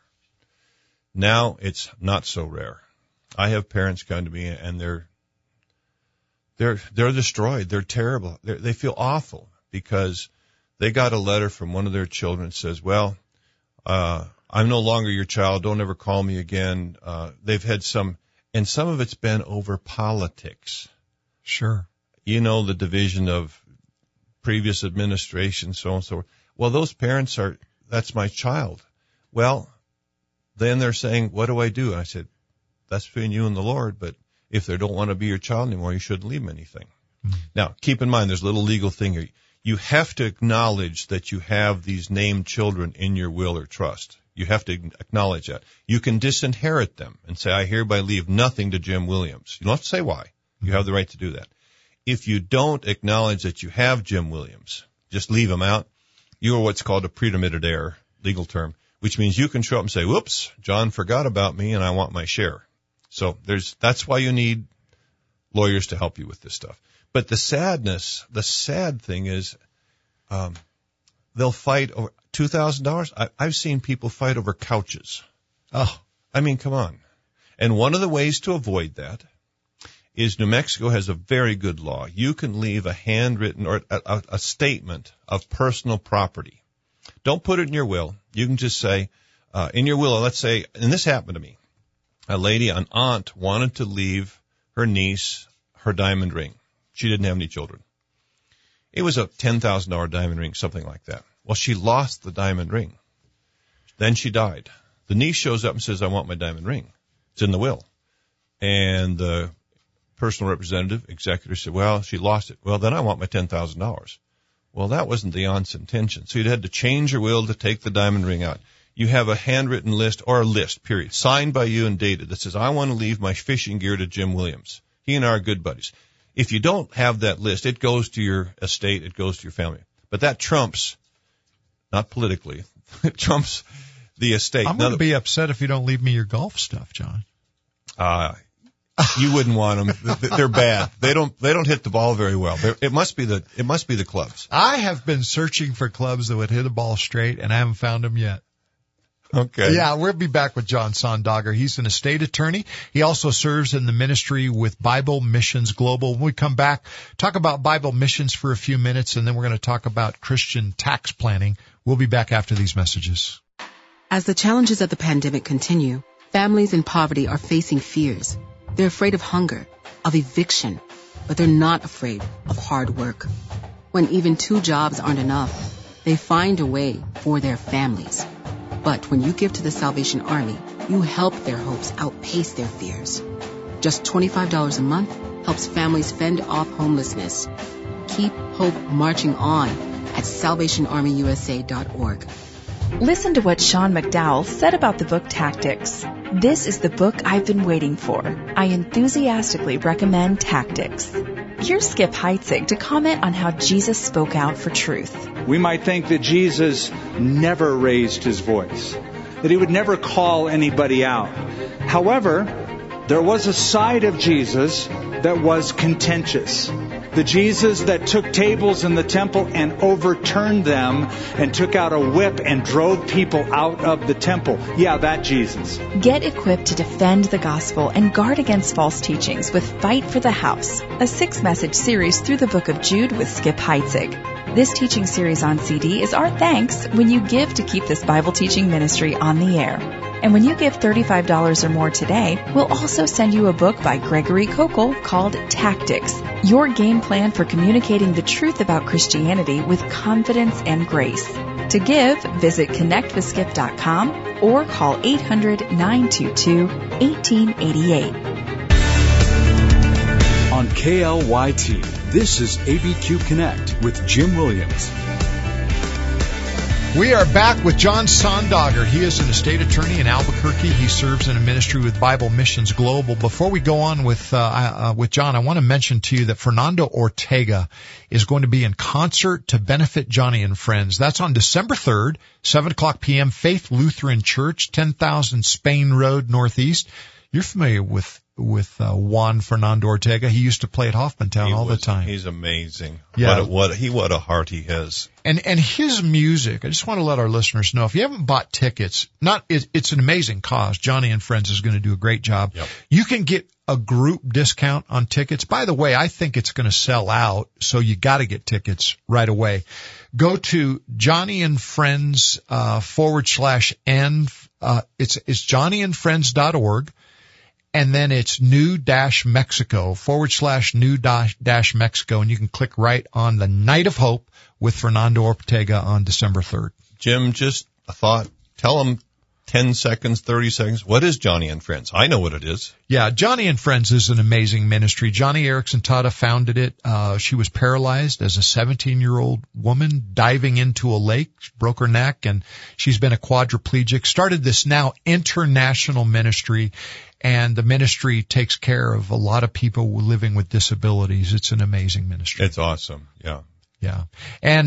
Now it's not so rare. I have parents come to me and they're they're they're destroyed. They're terrible. They're, they feel awful because they got a letter from one of their children that says, "Well, uh, I'm no longer your child. Don't ever call me again." Uh, they've had some, and some of it's been over politics. Sure. You know, the division of previous administration, so on and so forth. Well, those parents are, that's my child. Well, then they're saying, what do I do? And I said, that's between you and the Lord, but if they don't want to be your child anymore, you shouldn't leave them anything. Mm-hmm. Now, keep in mind, there's a little legal thing here. You have to acknowledge that you have these named children in your will or trust. You have to acknowledge that. You can disinherit them and say, I hereby leave nothing to Jim Williams. You don't have to say why. You have the right to do that. If you don't acknowledge that you have Jim Williams, just leave him out, you are what's called a pretermitted heir, legal term, which means you can show up and say, whoops, John forgot about me and I want my share. So there's, that's why you need lawyers to help you with this stuff. But the sadness, the sad thing is, um, they'll fight over two thousand dollars. I, I've seen people fight over couches. Oh, I mean, come on. And one of the ways to avoid that is New Mexico has a very good law. You can leave a handwritten or a, a, a statement of personal property. Don't put it in your will. You can just say, uh, in your will, let's say, and this happened to me. A lady, an aunt, wanted to leave her niece her diamond ring. She didn't have any children. It was a ten thousand dollars diamond ring, something like that. Well, she lost the diamond ring. Then she died. The niece shows up and says, I want my diamond ring. It's in the will. And the personal representative, executor said, well, she lost it. Well, then I want my ten thousand dollars. Well, that wasn't the aunt's intention. So you'd had to change your will to take the diamond ring out. You have a handwritten list or a list, period, signed by you and dated that says, I want to leave my fishing gear to Jim Williams. He and I are good buddies. If you don't have that list, it goes to your estate, it goes to your family. But that trumps, not politically, it trumps the estate. I'm going to be upset if you don't leave me your golf stuff, John. Uh, you wouldn't want them. They're bad. They don't, they don't hit the ball very well. They're, it must be the, it must be the clubs. I have been searching for clubs that would hit a ball straight and I haven't found them yet. Okay. Yeah, we'll be back with John Sondagger. He's an estate attorney. He also serves in the ministry with Bible Missions Global. When we come back, talk about Bible missions for a few minutes, and then we're going to talk about Christian tax planning. We'll be back after these messages. As the challenges of the pandemic continue, families in poverty are facing fears. They're afraid of hunger, of eviction, but they're not afraid of hard work. When even two jobs aren't enough, they find a way for their families. But when you give to the Salvation Army, you help their hopes outpace their fears. Just twenty-five dollars a month helps families fend off homelessness. Keep hope marching on at salvation army u s a dot org. Listen to what Sean McDowell said about the book Tactics. This is the book I've been waiting for. I enthusiastically recommend Tactics. Here's Skip Heitzig to comment on how Jesus spoke out for truth. We might think that Jesus never raised his voice, that he would never call anybody out. However, there was a side of Jesus that was contentious. The Jesus that took tables in the temple and overturned them and took out a whip and drove people out of the temple. Yeah, that Jesus. Get equipped to defend the gospel and guard against false teachings with Fight for the House, a six-message series through the book of Jude with Skip Heitzig. This teaching series on C D is our thanks when you give to keep this Bible teaching ministry on the air. And when you give thirty-five dollars or more today, we'll also send you a book by Gregory Kokel called Tactics, your game plan for communicating the truth about Christianity with confidence and grace. To give, visit connect with skip dot com or call eight hundred, nine two two, one eight eight eight. On K L Y T, this is A B Q Connect with Jim Williams. We are back with John Sondagger. He is an estate attorney in Albuquerque. He serves in a ministry with Bible Missions Global. Before we go on with uh, uh with John, I want to mention to you that Fernando Ortega is going to be in concert to benefit Johnny and Friends. That's on December third, seven o'clock p.m., Faith Lutheran Church, ten thousand Spain Road, Northeast. You're familiar with with uh, Juan Fernando Ortega. He used to play at Hoffmantown he all was, the time. He's amazing. Yeah. What a, what a, he what a heart he has. And and his music, I just want to let our listeners know, if you haven't bought tickets, not it, it's an amazing cause. Johnny and Friends is going to do a great job. Yep. You can get a group discount on tickets. By the way, I think it's going to sell out, so you got to get tickets right away. Go to Johnny and Friends uh, forward slash N. Uh, it's it's johnny and friends dot org. And then it's new dash Mexico forward slash new dash dash Mexico. And you can click right on the Night of Hope with Fernando Ortega on December third. Jim, just a thought. Tell them ten seconds, thirty seconds. What is Johnny and Friends? I know what it is. Yeah, Johnny and Friends is an amazing ministry. Johnny Erickson Tata founded it. Uh, she was paralyzed as a seventeen-year-old woman diving into a lake, she broke her neck, and she's been a quadriplegic. Started this now international ministry. And the ministry takes care of a lot of people living with disabilities. It's an amazing ministry. It's awesome. Yeah. Yeah. And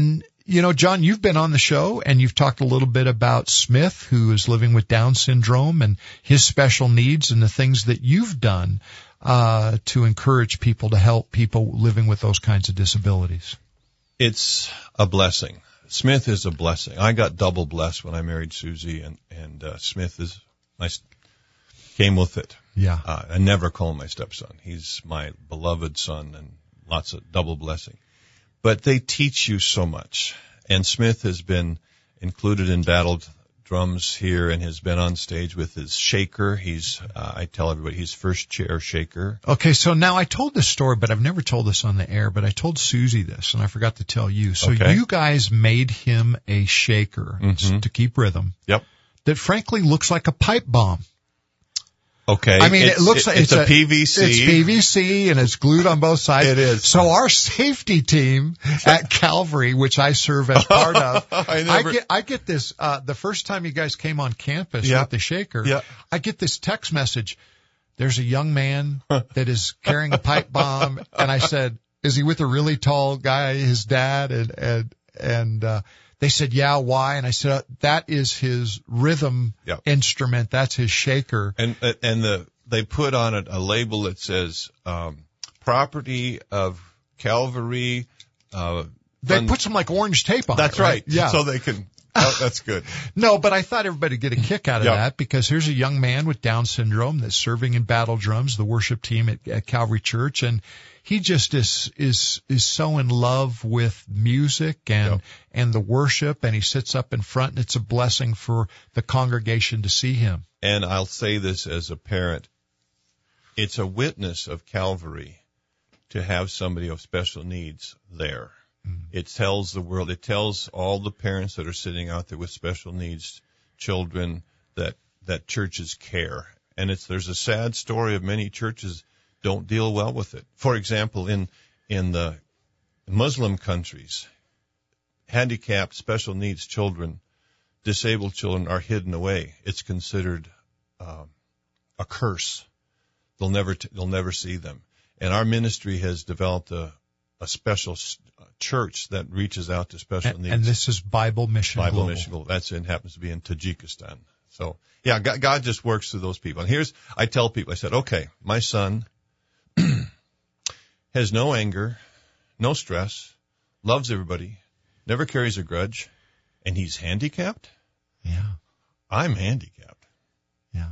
You know, John, you've been on the show and you've talked a little bit about Smith, who is living with Down syndrome, and his special needs and the things that you've done uh to encourage people to help people living with those kinds of disabilities. It's a blessing. Smith is a blessing. I got double blessed when I married Susie, and and uh, Smith is my came with it. Yeah. Uh, I never call him my stepson. He's my beloved son, and lots of double blessing. But they teach you so much. And Smith has been included in Battle Drums here and has been on stage with his shaker. He's, uh, I tell everybody, he's first chair shaker. Okay, so now I told this story, but I've never told this on the air, but I told Susie this, and I forgot to tell you. So Okay. you guys made him a shaker Mhm. to keep rhythm. Yep. That frankly looks like a pipe bomb. Okay. I mean, it's, it looks it, like it's, a, P V C. It's P V C and it's glued on both sides. It is. So our safety team at Calvary, which I serve as part of, I never- I get I get this uh the first time you guys came on campus Yeah. with the shaker, Yeah. I get this text message. There's a young man that is carrying a pipe bomb, and I said, "Is he with a really tall guy, his dad?" And and and uh they said, "Yeah, why?" And I said, uh, "That is his rhythm Yep. instrument. That's his shaker." And and the they put on it a label that says um, property of Calvary. Uh, They fund- put some like orange tape on That's it. right. Yeah. So they can. Oh, that's good. No, but I thought everybody would get a kick out of Yep. that, because here's a young man with Down syndrome that's serving in Battle Drums, the worship team at, at Calvary Church, and he just is is is so in love with music and Yep. and the worship, and he sits up in front, and it's a blessing for the congregation to see him. And I'll say this as a parent. It's a witness of Calvary to have somebody of special needs there. It tells the world, it tells all the parents that are sitting out there with special needs children that, that churches care. And it's, there's a sad story of many churches don't deal well with it. For example, in, in the Muslim countries, handicapped special needs children, disabled children are hidden away. It's considered, um, a curse. They'll never, t- they'll never see them. And our ministry has developed a, a special s- church that reaches out to special And, needs. and this is Bible Mission Bible Global. Mission Global. That's in, happens to be in Tajikistan. So yeah, God, God just works through those people. And here's, I tell people, I said, okay, my son has no anger, no stress, loves everybody, never carries a grudge, and he's handicapped. Yeah. I'm handicapped. Yeah.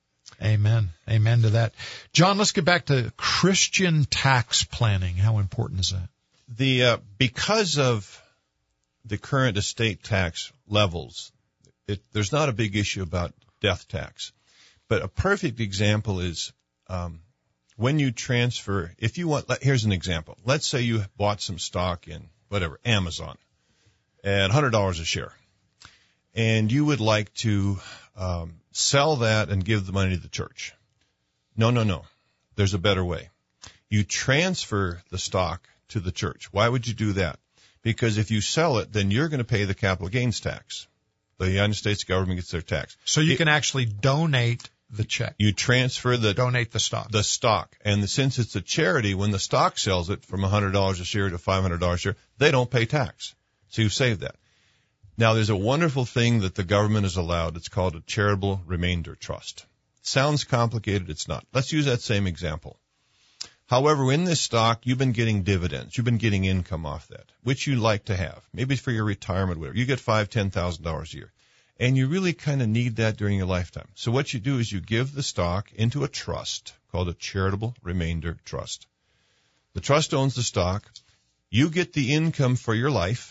Amen. Amen to that. John, let's get back to Christian tax planning. How important is that? The, uh, because of the current estate tax levels, it, there's not a big issue about death tax. But a perfect example is, um, when you transfer, if you want, here's an example. Let's say you bought some stock in whatever, Amazon at one hundred dollars a share. And you would like to, um, sell that and give the money to the church. No, no, no. There's a better way. You transfer the stock to the church. Why would you do that? Because if you sell it, then you're going to pay the capital gains tax. The United States government gets their tax. So you It- can actually donate the check. You transfer the Donate the stock. the stock, and since it's a charity, when the stock sells it from one hundred dollars a share to five hundred dollars a share, they don't pay tax. So you save that. Now, there's a wonderful thing that the government has allowed. It's called a charitable remainder trust. Sounds complicated. It's not. Let's use that same example. However, in this stock, you've been getting dividends. You've been getting income off that, which you like to have. Maybe it's for your retirement, whatever. You get five, ten thousand dollars a year, and you really kind of need that during your lifetime. So what you do is you give the stock into a trust called a charitable remainder trust. The trust owns the stock. You get the income for your life.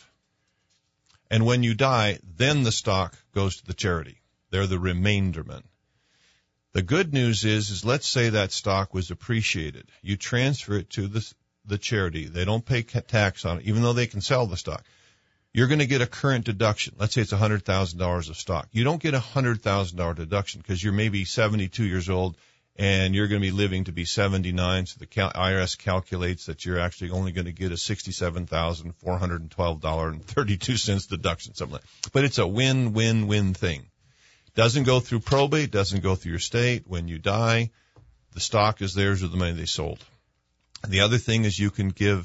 And when you die, then the stock goes to the charity. They're the remaindermen. The good news is, is let's say that stock was appreciated. You transfer it to the, the charity. They don't pay tax on it, even though they can sell the stock. You're going to get a current deduction. Let's say it's one hundred thousand dollars of stock. You don't get a one hundred thousand dollars deduction because you're maybe seventy-two years old and you're going to be living to be seventy-nine. So the I R S calculates that you're actually only going to get a sixty-seven thousand four hundred twelve dollars and thirty-two cents deduction, something like that. But it's a win-win-win thing. Doesn't go through probate, doesn't go through your estate. When you die, the stock is theirs or the money they sold. The other thing is you can give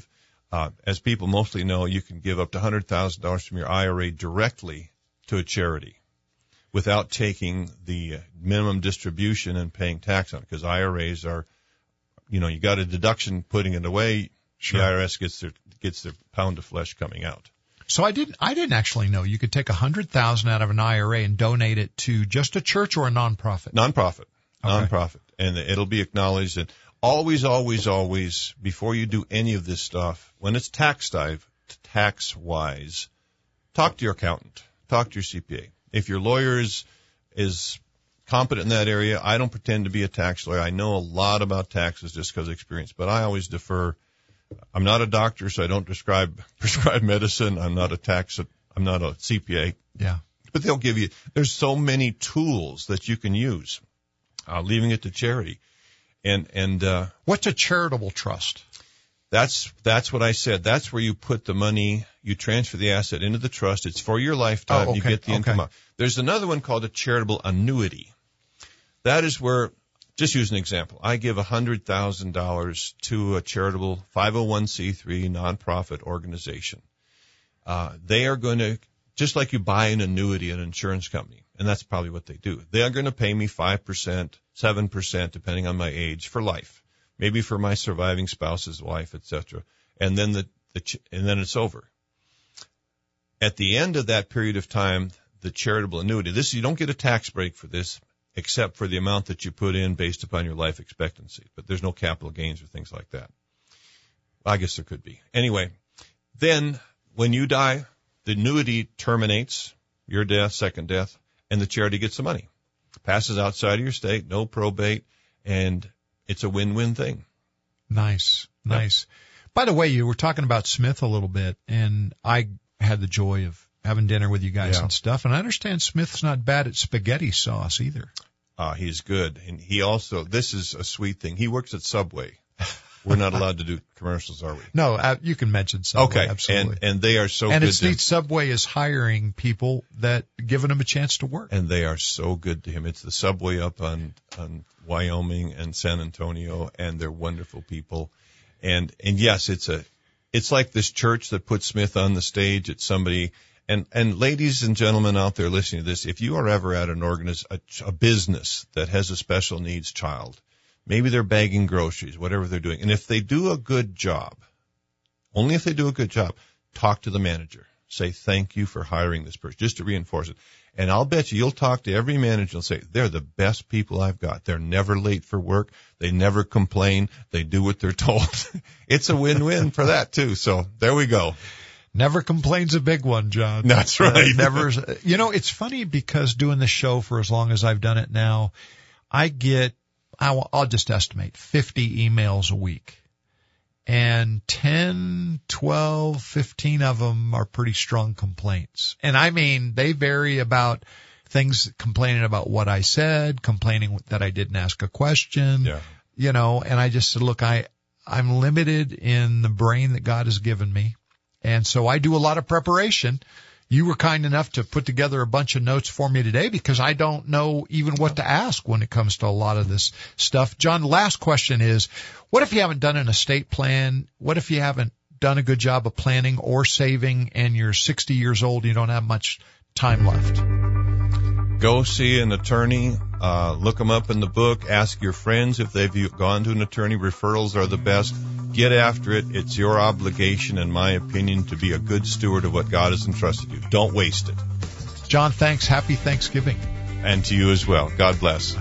Uh, as people mostly know, you can give up to one hundred thousand dollars from your I R A directly to a charity without taking the minimum distribution and paying tax on it, because I R As are, you know, you got a deduction putting it away. Sure. The I R S gets their gets their pound of flesh coming out. So I didn't I didn't actually know you could take a hundred thousand out of an I R A and donate it to just a church or a nonprofit. Nonprofit, okay. nonprofit, and it'll be acknowledged. And always, always, always, before you do any of this stuff, when it's tax dive, tax wise, talk to your accountant, talk to your C P A. If your lawyer is is competent in that area, I don't pretend to be a tax lawyer. I know a lot about taxes just because of experience, but I always defer. I'm not a doctor, so I don't prescribe prescribe medicine. I'm not a tax. I'm not a C P A. Yeah. But they'll give you. There's so many tools that you can use. Uh, leaving it to charity, and and uh, what's a charitable trust? That's that's what I said. That's where you put the money. You transfer the asset into the trust. It's for your lifetime. Oh, okay. You get the okay. income out. There's another one called a charitable annuity. That is where. Just use an example. I give one hundred thousand dollars to a charitable five oh one c three nonprofit organization. Uh, they are going to, just like you buy an annuity at an insurance company, and that's probably what they do. They are going to pay me five percent, seven percent, depending on my age, for life. Maybe for my surviving spouse's wife, et cetera. And then the, the and then it's over. At the end of that period of time, the charitable annuity, this, you don't get a tax break for this, except for the amount that you put in based upon your life expectancy. But there's no capital gains or things like that. I guess there could be. Anyway, then when you die, the annuity terminates, your death, second death, and the charity gets the money. Passes outside of your state, no probate, and it's a win-win thing. Nice, nice. Yep. By the way, you were talking about Smith a little bit, and I had the joy of having dinner with you guys yeah. and stuff. And I understand Smith's not bad at spaghetti sauce either. Uh, he's good. And he also, this is a sweet thing. He works at Subway. We're not allowed to do commercials, are we? No, uh, you can mention Subway. Okay. Absolutely. And, and they are so and good. And it's neat. Subway is hiring people that giving them a chance to work. And they are so good to him. It's the Subway up on, on Wyoming and San Antonio, and they're wonderful people. And, and yes, it's a, it's like this church that put Smith on the stage. It's somebody. And, and ladies and gentlemen out there listening to this, if you are ever at an organiz- a, a business that has a special needs child, maybe they're bagging groceries, whatever they're doing, and if they do a good job, only if they do a good job, talk to the manager. Say thank you for hiring this person, just to reinforce it. And I'll bet you you'll talk to every manager and say, they're the best people I've got. They're never late for work. They never complain. They do what they're told. It's a win-win for that, too. So there we go. Never complains a big one, John. That's right. Uh, never. You know, it's funny because doing the show for as long as I've done it now, I get, I'll, I'll just estimate fifty emails a week. And ten, twelve, fifteen of them are pretty strong complaints. And I mean, they vary about things, complaining about what I said, complaining that I didn't ask a question, yeah. you know, and I just said, look, I, I'm limited in the brain that God has given me. And so I do a lot of preparation. You were kind enough to put together a bunch of notes for me today because I don't know even what to ask when it comes to a lot of this stuff. John, last question is, what if you haven't done an estate plan? What if you haven't done a good job of planning or saving and you're sixty years old and you don't have much time left? Go see an attorney. Uh, look them up in the book. Ask your friends if they've gone to an attorney. Referrals are the best. Get after it. It's your obligation, in my opinion, to be a good steward of what God has entrusted you. Don't waste it. John, thanks. Happy Thanksgiving. And to you as well. God bless.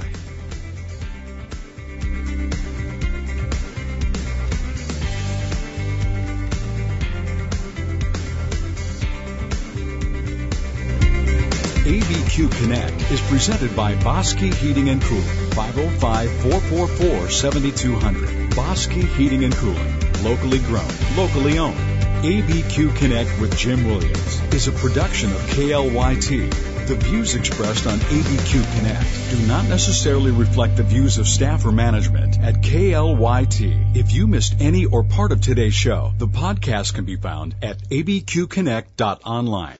A B Q Connect is presented by Bosque Heating and Cooling, five oh five, four four four, seven two zero zero. Bosque Heating and Cooling, locally grown, locally owned. A B Q Connect with Jim Williams is a production of K L Y T. The views expressed on A B Q Connect do not necessarily reflect the views of staff or management at K L Y T. If you missed any or part of today's show, the podcast can be found at a b q connect dot online.